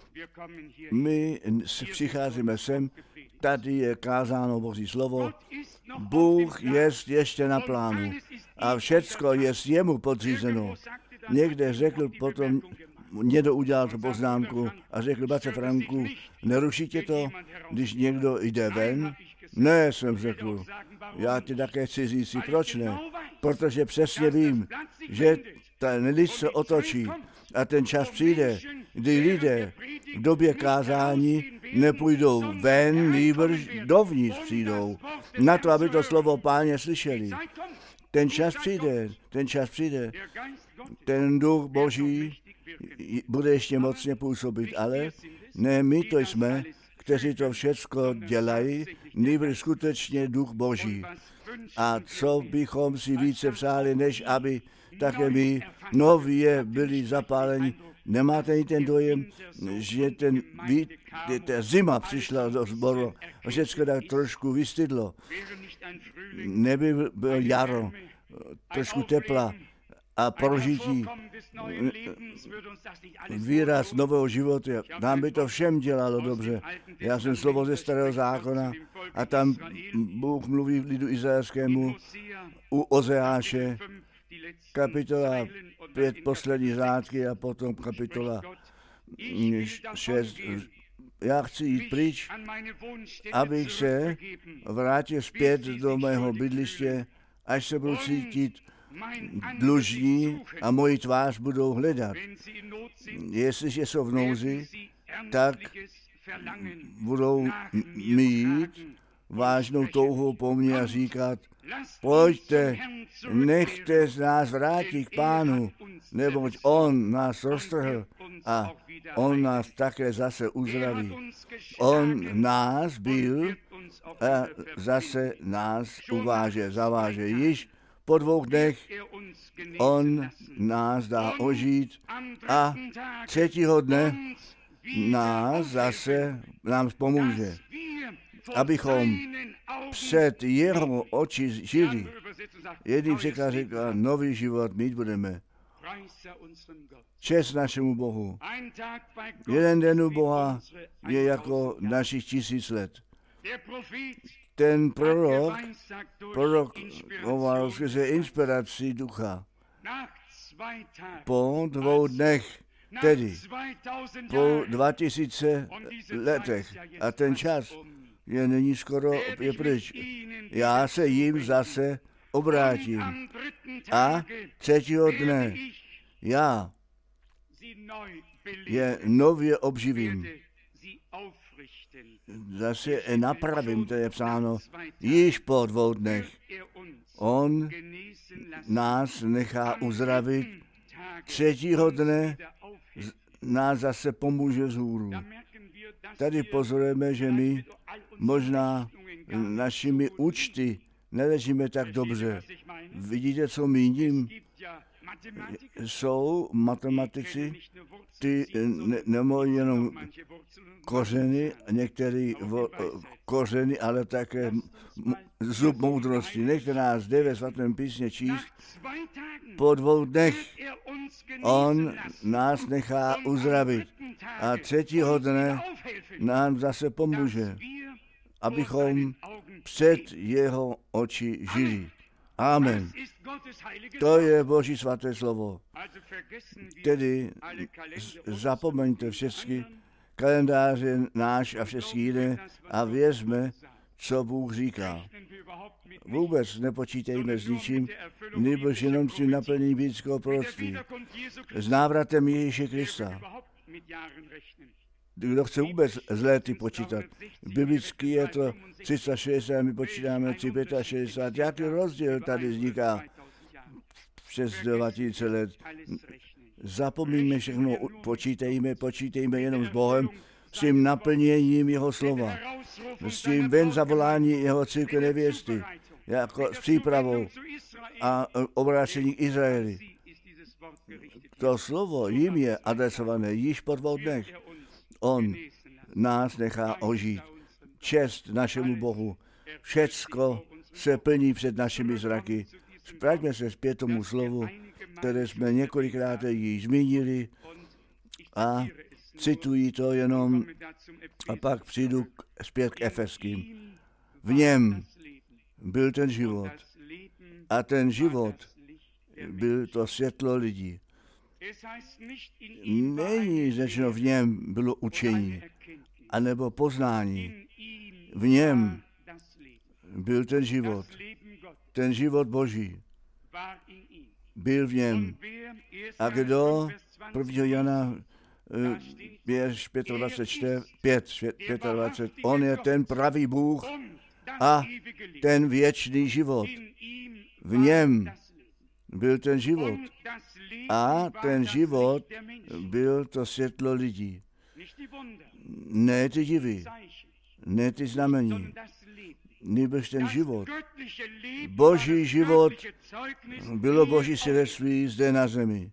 my přicházíme sem, tady je kázáno Boží slovo, Bůh je ještě na plánu a všecko je jemu podřízeno. Někde řekl potom, někdo udělal tu poznámku a řekl, bratře Franku, nerušíte to, když někdo jde ven? Ne, jsem řekl, já ti také chci říct si, proč ne? Protože přesně vím, že ten list se otočí a ten čas přijde, kdy lidé v době kázání nepůjdou ven, nýbrž dovnitř přijdou, na to, aby to slovo Páně slyšeli. Ten čas přijde, ten čas přijde, ten duch Boží bude ještě mocně působit, ale ne my to jsme, kteří to všecko dělají, nýbrž skutečně duch Boží. A co bychom si více přáli, než aby také my nově byli zapáleni. Nemáte ani ten dojem, že ten, ta zima přišla do sboru a všechno tak trošku vystydlo. Neby bylo jaro, trošku tepla a prožití, výraz nového života. Nám by to všem dělalo dobře. Já jsem slovo ze Starého zákona a tam Bůh mluví lidu izraelskému u Ozeáše, kapitola pět poslední řádky a potom kapitola šest. Já chci jít pryč, abych se vrátil zpět do mého bydliště, až se budu cítit dlužní a moji tvář budou hledat. Jestliže jsou v nouzi, tak budou mít vážnou touhu po mně a říkat, pojďte, nechte z nás vrátit k Pánu, neboť On nás roztrhl a On nás také zase uzdraví. On nás byl a zase nás uváže, zaváže. Již po dvou dnech On nás dá ožít a třetího dne nás zase nám pomůže, abychom před jeho oči žili. Jedný překlad říká, nový život mít budeme. Čest našemu Bohu. Jeden den u Boha je jako našich tisíc let. Ten prorok prorokoval skrze inspiraci ducha. Po dvou dnech, tedy po dva tisíce letech, a ten čas je nyní skoro je pryč. Já se jim zase obrátím a třetího dne já je nově obživím. Zase je napravím, to je psáno, již po dvou dnech. On nás nechá uzdravit, třetího dne nás zase pomůže zhůru. Tady pozorujeme, že my možná našimi účty neležíme tak dobře. Vidíte, co míním? Jsou matematici, ty ne, nemají jenom kořeny, některé kořeny, ale také zub moudrosti. Nechte nás jde ve svatém písně číst. Po dvou dnech On nás nechá uzdravit a třetího dne nám zase pomůže, abychom před jeho oči žili. Amen. To je Boží svaté slovo. Tedy zapomeňte všechny kalendáře náš a všechny jiné a věřme, co Bůh říká. Vůbec nepočítejme s ničím, nebož jenom s tím naplnění biblického proroctví. S návratem Ježíše Krista. Kdo chce vůbec z léty počítat? Biblicky je to tři sta šedesát, my počítáme tři sta šedesát. Jaký rozdíl tady vzniká přes dva tisíce let? Zapomíňme všechno, počítejme, počítejme jenom s Bohem, s tím naplněním jeho slova, s tím ven zavolání jeho církve nevěsty, jako s přípravou a obrácení k Izraeli. To slovo jim je adresované již po dvou dnech. On nás nechá ožít. Čest našemu Bohu. Všecko se plní před našimi zraky. Vraťme se zpět tomu slovu, které jsme několikrát již zmínili a cituji to jenom a pak přijdu zpět k Efeským. V něm byl ten život a ten život byl to světlo lidí. Není řečeno v něm bylo učení, anebo poznání. V něm byl ten život, ten život Boží. Byl v něm. A kdo prvního Jana dvacet pět, dvacet pět, on je ten pravý Bůh a ten věčný život. V něm byl ten život. A ten život byl to světlo lidí. Ne ty divy, ne ty znamení, nebož ten život. Boží život bylo Boží svědectví zde na zemi.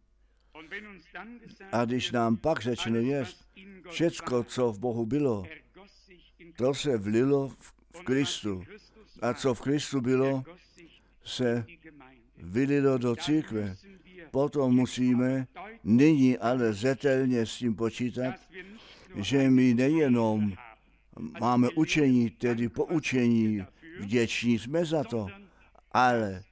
A když nám pak řečeno je, všecko, co v Bohu bylo, to se vlilo v Kristu. A co v Kristu bylo, se vylilo do církve. potom musíme nyní ale zřetelně s tím počítat, že my nejenom máme učení, tedy poučení, vděční jsme za to, ale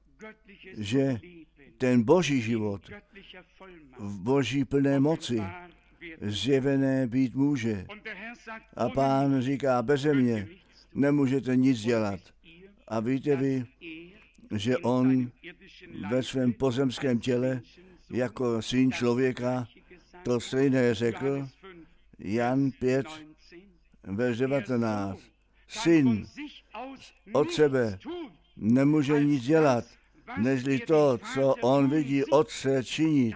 že ten boží život v boží plné moci zjevené být může. A Pán říká, beze mě nemůžete nic dělat. A víte vy, že on ve svém pozemském těle jako syn člověka to stejné řekl, Jan pět, verš devatenáct. Syn od sebe nemůže nic dělat, nežli to, co on vidí otce činit.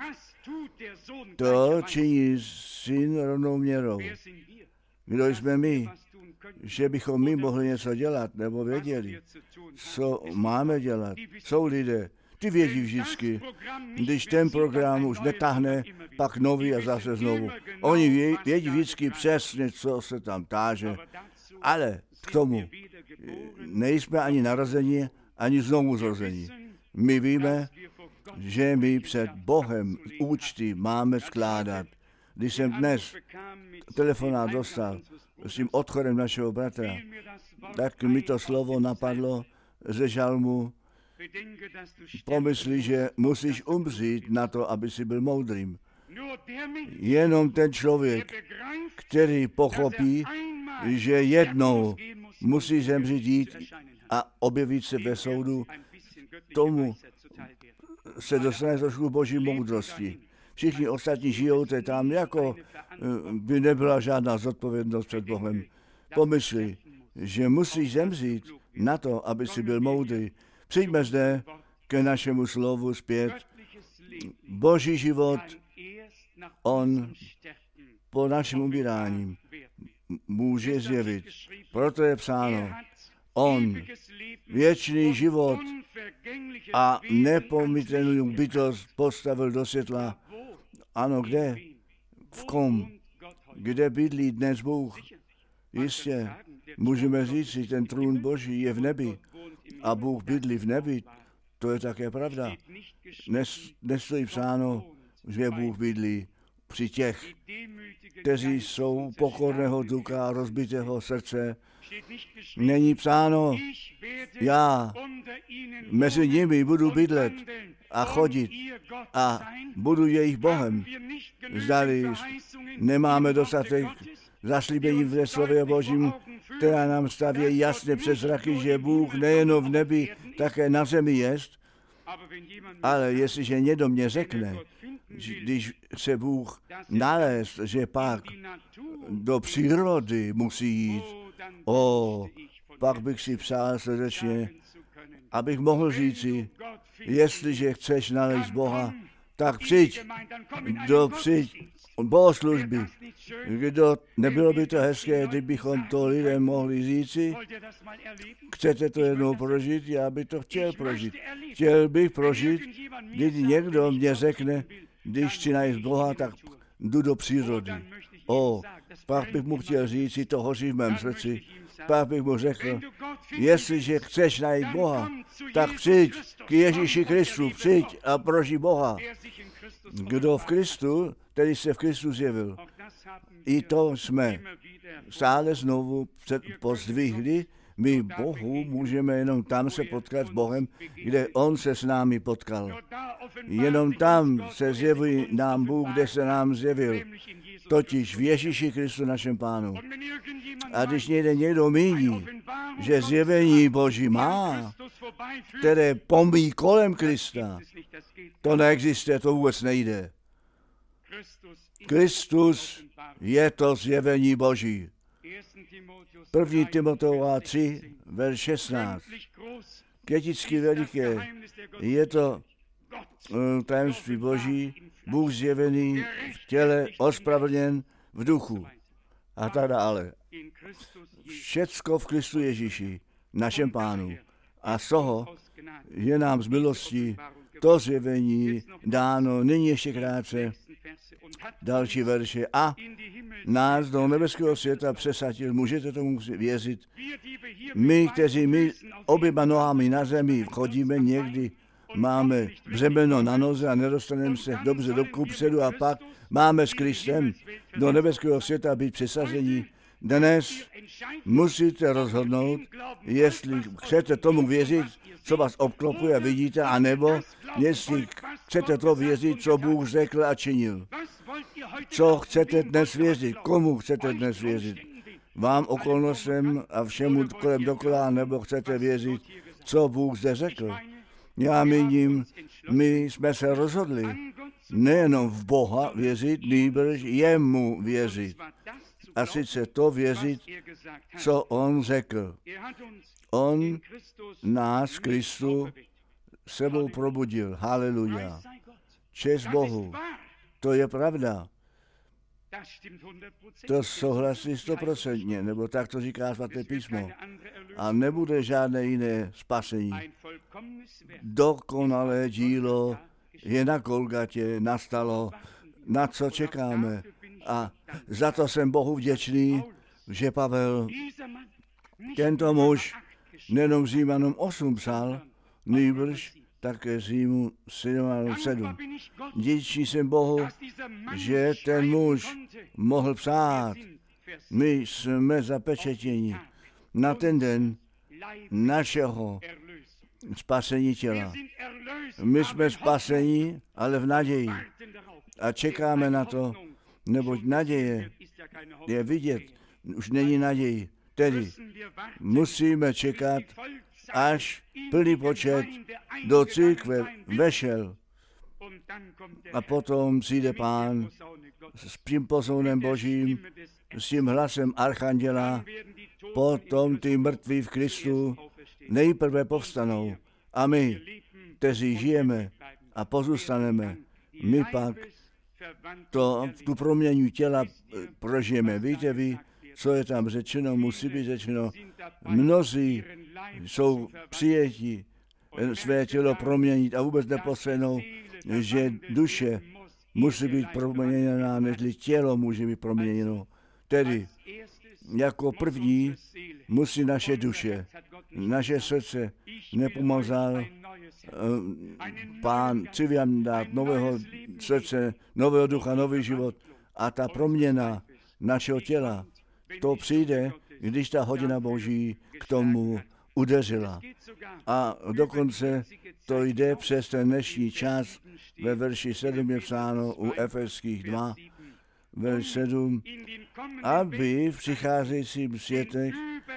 To činí syn rovnou měrou. Kdo jsme my, že bychom my mohli něco dělat, nebo věděli, co máme dělat. Jsou lidé, ty vědí vždycky, když ten program už netáhne, pak nový a zase znovu. Oni vědí vždycky přesně, co se tam táže, ale k tomu nejsme ani narození, ani znovu zrození. My víme, že my před Bohem účty máme skládat. Když jsem dnes telefonát dostal s tím odchodem našeho bratra, tak mi to slovo napadlo ze žalmu. Pomyslí, že musíš umřít na to, aby si byl moudrým. Jenom ten člověk, který pochopí, že jednou musí zemřít jít a objevit se ve soudu, tomu se dostane trošku boží moudrosti. Všichni ostatní žijou te tam, jako by nebyla žádná zodpovědnost před Bohem. Pomysli, že musíš zemřít na to, aby si byl moudrý. Přijďme zde ke našemu slovu zpět. Boží život, on po našem umírání může zjevit. Proto je psáno, on věčný život a nepomytelnou bytost postavil do světla. Ano, kde? V kom? Kde bydlí dnes Bůh? Jistě, můžeme říct, že ten trůn Boží je v nebi a Bůh bydlí v nebi. To je také pravda. Nes, nestojí psáno, že Bůh bydlí při těch, kteří jsou pokorného ducha a rozbitého srdce. Není psáno, já mezi nimi budu bydlet a chodit a budu jejich Bohem. Zdali nemáme dostatek zaslíbení ve slově Božím, která nám staví jasně před zraky, že Bůh nejen v nebi, také na zemi jest. Ale jestliže někdo mě řekne, když se Bůh nalézt, že pak do přírody musí jít, o, pak bych si přál srdečně, abych mohl říci, jestliže chceš nalézt Boha, tak přijď do přijď bohoslužby. Kdo, nebylo by to hezké, kdybychom to lidem mohli říci? Chcete to jednou prožít? Já bych to chtěl prožít. Chtěl bych prožít, když někdo mě řekne, když chci najít Boha, tak jdu do přírody. O, pak bych mu chtěl říct, si to hoří v mém srdci. Pak bych mu řekl, jestliže chceš najít Boha, tak přijď k Ježíši Kristu, přijď a prožij Boha. Kdo v Kristu, který se v Kristu zjevil. I to jsme stále znovu pozdvihli. My Bohu můžeme jenom tam se potkat s Bohem, kde On se s námi potkal. Jenom tam se zjeví nám Bůh, kde se nám zjevil. Totiž v Ježíši Kristu našem Pánu. A když někde někdo míní, že zjevení Boží má, které pomí kolem Krista, to neexistuje, to vůbec nejde. Kristus je to zjevení Boží. První Timoteova tři, verš šestnáct. Květicky veliké je to uh, tajemství Boží, Bůh zjevený v těle, ospravedlněn v duchu a tak dále. Všecko v Kristu Ježíši, našem Pánu. A z toho je nám z milosti to zjevení dáno nyní ještě krátce. Další verše. A nás do nebeského světa přesadil, můžete tomu věřit. My, kteří my oběma nohami na zemi chodíme někdy máme břemeno na noze a nedostaneme se dobře do kupředu a pak máme s Kristem do nebeského světa být přesazení. Dnes musíte rozhodnout, jestli chcete tomu věřit, co vás obklopuje a vidíte, anebo jestli chcete to věřit, co Bůh řekl a činil. Co chcete dnes věřit? Komu chcete dnes věřit? Vám, okolnostem a všemu kolem dokola, nebo chcete věřit, co Bůh zde řekl? Já míním, my jsme se rozhodli nejenom v Boha věřit, nýbrž jemu věřit. A sice to věřit, co on řekl. On nás, Kristu, sebou probudil. Haleluja. Čest Bohu. To je pravda. To souhlasí stoprocentně, nebo tak to říká svaté písmo. A nebude žádné jiné spasení. Dokonalé dílo je na Golgatě, nastalo, na co čekáme. A za to jsem Bohu vděčný, že Pavel, tento muž, nejenom Římanům osm psal, nýbrž také Římu sedm. Vděčný jsem Bohu, že ten muž mohl psát. My jsme zapečetěni na ten den našeho spasení těla. My jsme spaseni, ale v naději. A čekáme na to, neboť naděje je vidět, už není naději. Tedy musíme čekat, až plný počet do církve vešel. A potom přijde Pán s tím posounem Božím, s tím hlasem archanděla, potom ty mrtví v Kristu nejprve povstanou. A my, kteří žijeme a pozůstaneme, my pak to, tu proměnu těla prožijeme. Víte vy, co je tam řečeno, musí být řečeno. Mnozí jsou přijetí své tělo proměnit a vůbec neposlednou, že duše musí být proměněná, než tělo může být proměněno. Tedy jako první musí naše duše, naše srdce nepomazal Pán, chci vám dát nového srdce, nového ducha, nový život a ta proměna našeho těla, to přijde, když ta hodina Boží k tomu udeřila. A dokonce to jde přes ten dnešní čas, ve verši sedm je psáno u Efeských dva, verš sedm, aby v přicházejícím světech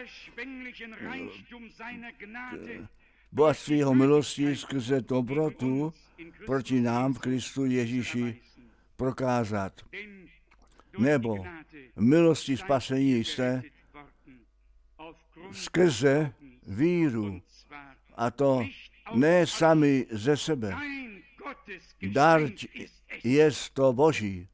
bohatství jeho milosti skrze dobrotu proti nám v Kristu Ježíši prokázat. Nebo milosti spasení jste skrze víru. A to ne sami ze sebe. Dar je to Boží.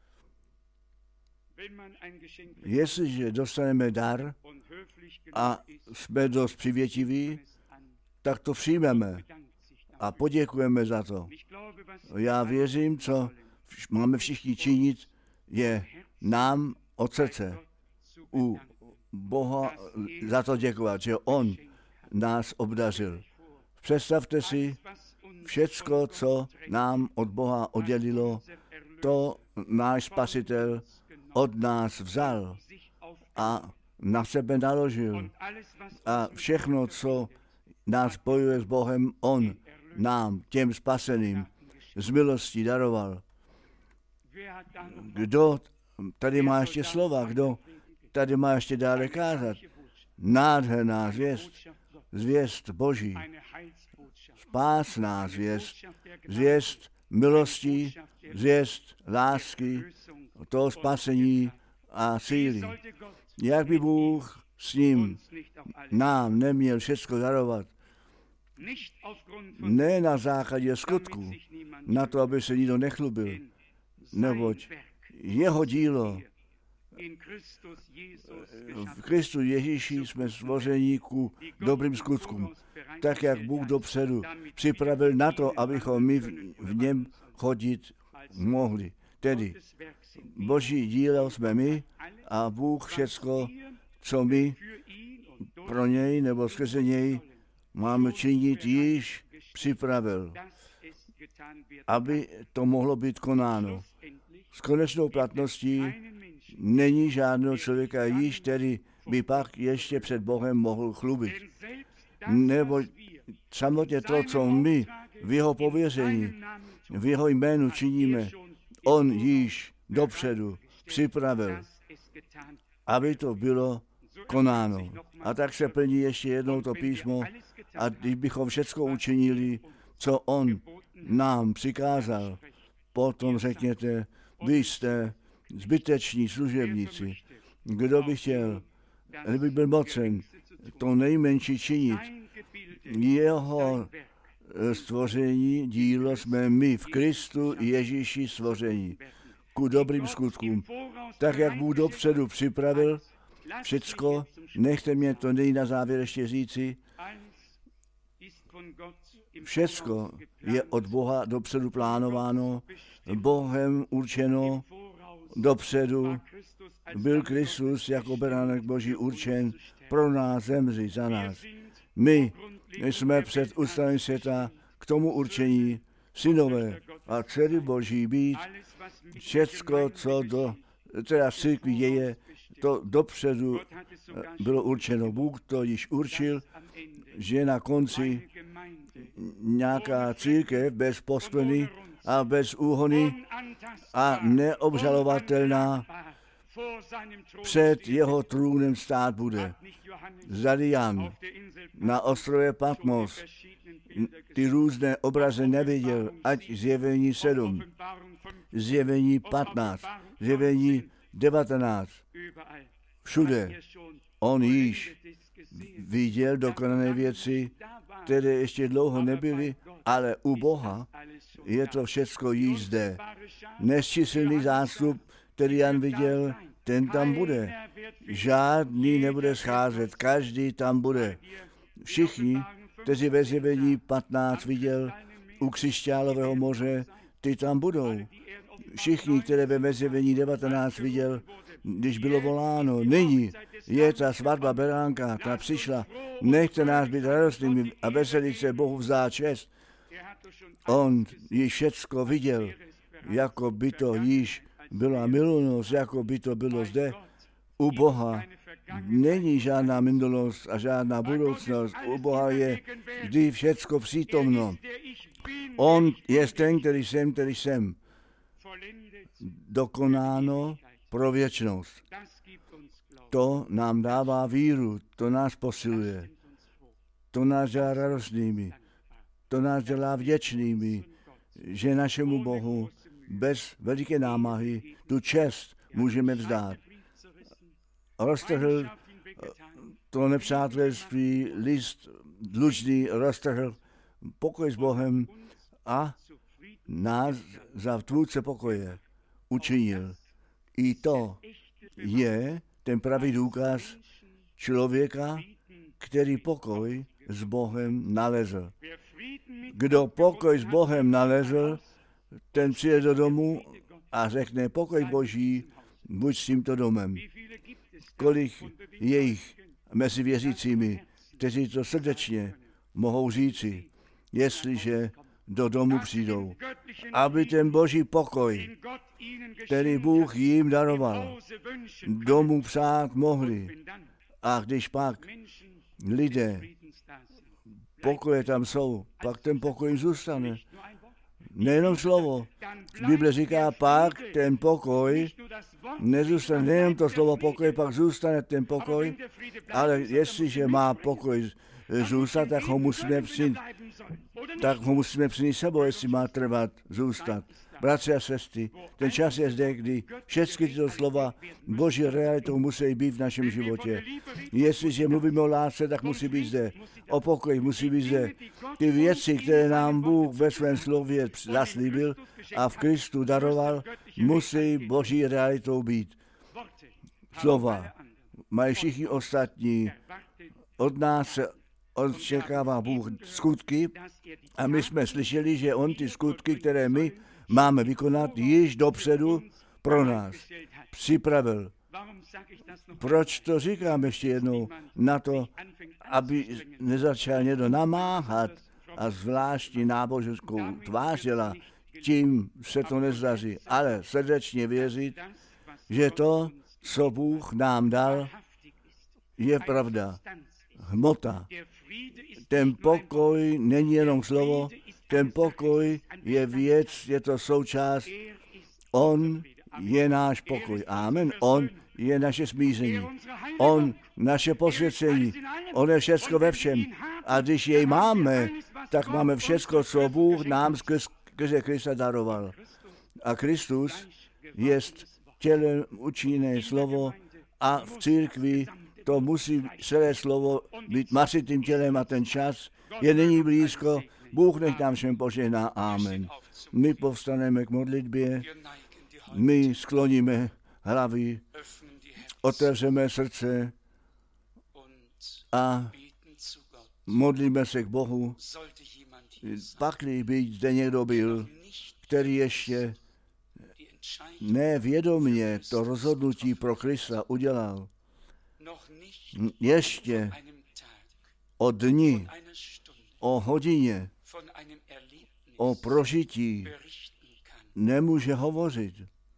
Jestliže dostaneme dar a jsme dost přivětiví, tak to přijmeme a poděkujeme za to. Já věřím, co máme všichni činit, je nám od srdce u Boha za to děkovat, že On nás obdařil. Představte si, všecko, co nám od Boha oddělilo, to náš Spasitel od nás vzal a na sebe naložil. A všechno, co nás spojuje s Bohem, On nám, těm spaseným, z milostí daroval. Kdo tady má ještě slova, kdo tady má ještě dále kázat? Nádherná zvěst, zvěst Boží, spásná zvěst, zvěst milostí, zvěst lásky, toho spasení a síly. Jak by Bůh s ním nám neměl všecko darovat? Ne na základě skutku, na to, aby se nikdo nechlubil, neboť jeho dílo v Kristu Ježíši jsme stvoření ku dobrým skutkům, tak jak Bůh dopředu připravil na to, abychom my v něm chodit mohli. Tedy Boží dílo jsme my a Bůh všecko, co my pro něj nebo skrze něj máme činit, již připravil, aby to mohlo být konáno. S konečnou platností není žádného člověka již, který by pak ještě před Bohem mohl chlubit. Nebo samotně to, co my v jeho pověření, v jeho jménu činíme, on již dopředu připravil, aby to bylo konáno. A tak se plní ještě jednou to písmo a když bychom všecko učinili, co on nám přikázal, potom řekněte, vy jste zbyteční služebníci. Kdo by chtěl, kdyby byl mocen, to nejmenší činit, jeho stvoření, dílo jsme my v Kristu Ježíši stvoření ku dobrým skutkům. Tak, jak Bůh dopředu připravil všecko, nechte mě to nej na závěr ještě říci, všecko je od Boha dopředu plánováno, Bohem určeno dopředu, byl Kristus jako beránek Boží určen pro nás zemřít za nás. My jsme před ustavením světa k tomu určení synové a dcery Boží být, všecko, co do teda církvi děje, to dopředu bylo určeno. Bůh to již určil, že na konci nějaká církev bez posklony a bez úhony a neobžalovatelná před jeho trůnem stát bude. Zdali Jan na ostrově Patmos ty různé obrazy neviděl, ať zjevení sedm, zjevení patnáct, zjevení devatenáct, všude on již viděl dokonané věci, které ještě dlouho nebyly, ale u Boha je to všecko již zde. Nesčíslný zástup, který Jan viděl, ten tam bude. Žádný nebude scházet, každý tam bude. Všichni, kteří ve zjevení patnáct viděl u křišťálového moře, ty tam budou. Všichni, které ve zjevení devatenáct viděl, když bylo voláno, nyní je ta svatba beránka, ta přišla, nechte nás být radostnými a veselit se Bohu vzdát čest. On již všecko viděl, jako by to již byla milunost, jako by to bylo zde. U Boha není žádná minulost a žádná budoucnost. U Boha je vždy všecko přítomno. On je ten, který jsem, který jsem. Dokonáno pro věčnost. To nám dává víru, to nás posiluje. To nás dělá radostnými. To nás dělá vděčnými, že našemu Bohu bez veliké námahy tu čest můžeme vzdát. Roztrhl to nepřátelství, list dlužný, roztrhl pokoj s Bohem a nás za tvůrce pokoje učinil. I to je ten pravý důkaz člověka, který pokoj s Bohem nalezl. Kdo pokoj s Bohem nalezl, ten přijde do domu a řekne pokoj Boží, buď s tímto domem. Kolik je jich mezi věřícími, kteří to srdečně mohou říci, jestliže do domu přijdou. Aby ten Boží pokoj, který Bůh jim daroval, domů přát mohli. A když pak lidé pokoje tam jsou, pak ten pokoj zůstane. Nejenom slovo. Bible říká, pak ten pokoj nezůstane, nejenom to slovo pokoj, pak zůstane ten pokoj, ale jestliže má pokoj zůstat, tak ho musíme přinést, tak ho musíme přinést sebou, jestli má trvat, zůstat. Bratři a sestry, ten čas je zde, kdy všechny tyto slova Boží realitou musí být v našem životě. Jestliže mluvíme o lásce, tak musí být zde. O pokoji musí být zde. Ty věci, které nám Bůh ve svém slově zaslíbil a v Kristu daroval, musí Boží realitou být. Slova mají všichni ostatní. Od nás se očekává Bůh skutky a my jsme slyšeli, že on ty skutky, které my máme vykonat, již dopředu pro nás připravil. Proč to říkám ještě jednou? Na to, aby nezačal někdo namáhat a zvláštní náboženskou tvářila, tím se to nezdaří. Ale srdečně věřit, že to, co Bůh nám dal, je pravda. Hmota. Ten pokoj není jenom slovo, ten pokoj je věc, je to součást. On je náš pokoj. Amen. On je naše smíření. On naše posvěcení. On je všecko ve všem. A když jej máme, tak máme všecko, co Bůh nám skrze Krista daroval. A Kristus je tělem učiněné slovo a v církvi to musí celé slovo být masitým tělem a ten čas je nyní blízko. Bůh nech nám všem požehná. Amen. My povstaneme k modlitbě, my skloníme hlavy, otevřeme srdce a modlíme se k Bohu. Pakli by zde někdo byl, který ještě nevědomě to rozhodnutí pro Krista udělal, ještě o dni, o hodině, o prožití nemůže hovořit,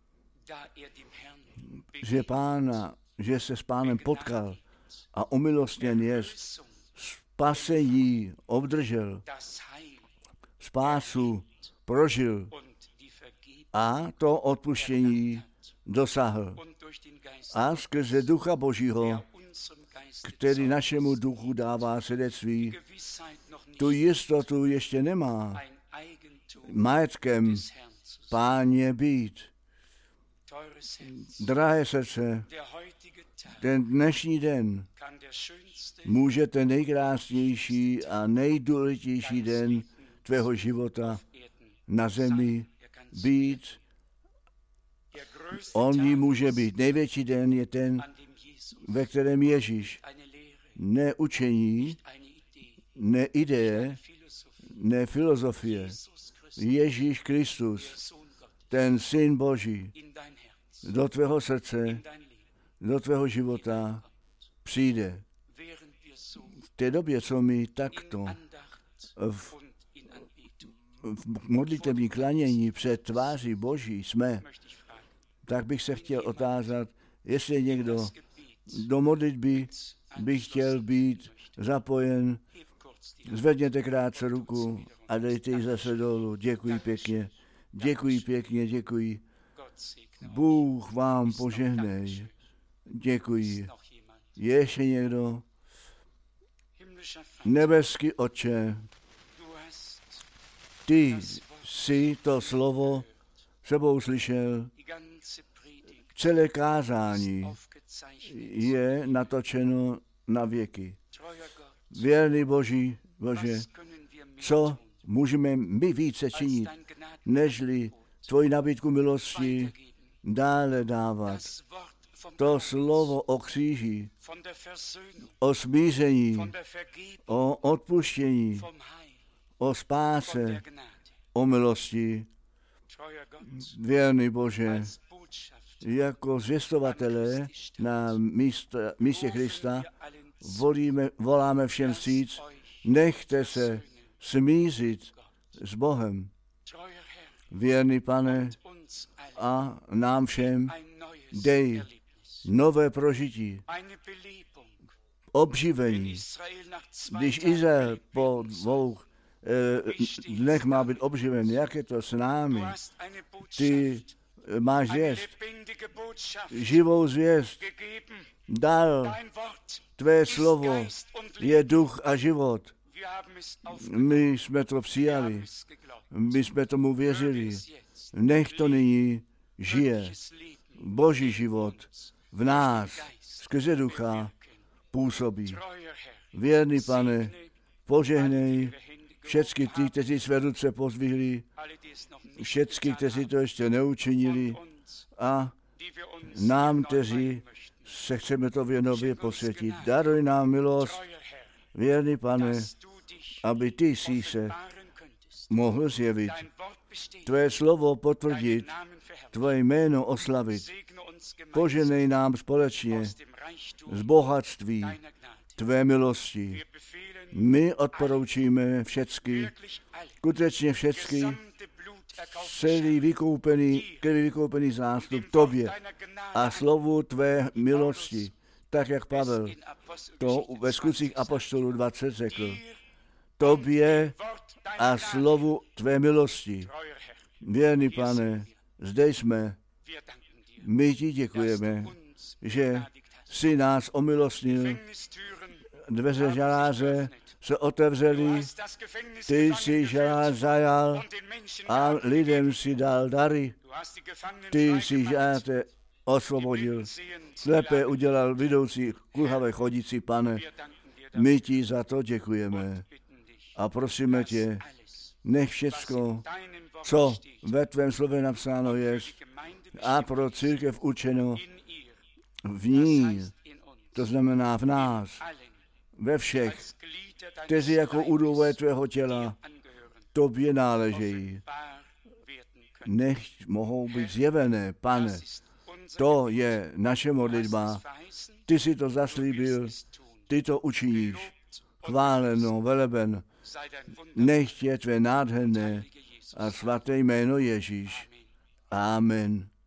že pána, že se s pánem potkal a umilostněn jest, spasení obdržel, spásu prožil a to odpuštění dosáhl. A skrze Ducha Božího, který našemu duchu dává svědectví, tu jistotu ještě nemá. Majetkem Páně být. Drahé srdce, ten dnešní den může ten nejkrásnější a nejdůležitější den tvého života na zemi být. On jí může být. Největší den je ten, ve kterém Ježíš ne učení, ne ideje, ne filozofie. Ježíš Kristus, ten Syn Boží, do tvého srdce, do tvého života přijde. V té době, co my takto v, v modlitevní klanění před tváří Boží jsme, tak bych se chtěl otázat, jestli někdo do modlitby by chtěl být zapojen, zvedněte krátce ruku a dejte ji zase dolů. Děkuji pěkně, děkuji pěkně, děkuji. Bůh vám požehnej. Děkuji. Je ještě někdo? Nebeský Otče, ty jsi to slovo sebou slyšel, celé kázání je natočeno na věky. Věrný Boží, Bože, co můžeme my více činit, nežli tvoji nabídku milosti dále dávat. To slovo o kříži, o smíření, o odpuštění, o spáse, o milosti. Věrný Bože, jako zvěstovatelé na místě, místě Krista volíme, voláme všem vstříc, nechte se smířit s Bohem. Věrný Pane, a nám všem dej nové prožití, obživení. Když Izrael po dvou eh, dnech má být obživen, jak je to s námi? Ty máš zvěst, živou zvěst, dal, tvé slovo je duch a život. My jsme to přijali, my jsme tomu věřili. Nech to nyní žije. Boží život v nás skrze ducha působí. Věrný Pane, požehnej všechny ty, kteří své ruce pozdvihli, všechny, kteří to ještě neučinili a nám, kteří se chceme to věnově posvětit. Daruj nám milost, věrný Pane, aby ty jsi se mohl zjevit, tvé slovo potvrdit, tvé jméno oslavit. Poženej nám společně z bohatství tvé milosti. My odporoučíme všecky, skutečně všecky, celý vykoupený, krví vykoupený zástup tobě a slovu tvé milosti, tak jak Pavel to ve skutcích apoštolů dvacet řekl. Tobě a slovu tvé milosti. Věrný Pane, zde jsme. My ti děkujeme, že jsi nás omilostnil. Dveře žaláře se otevřely, ty jsi žalář zajal a lidem si dal dary. Ty jsi žáte osvobodil, slepé udělal vidoucí, kulhavé chodící, Pane. My ti za to děkujeme a prosíme tě, nech všecko, co ve tvém slově napsáno je, a pro církev učeno v ní, to znamená v nás, ve všech, kteří jako udové tvého těla tobě náležejí. Nech mohou být zjevené, Pane. To je naše modlitba. Ty jsi to zaslíbil, ty to učiníš. Chváleno, veleben, nech je tvé nádherné a svaté jméno Ježíš. Amen.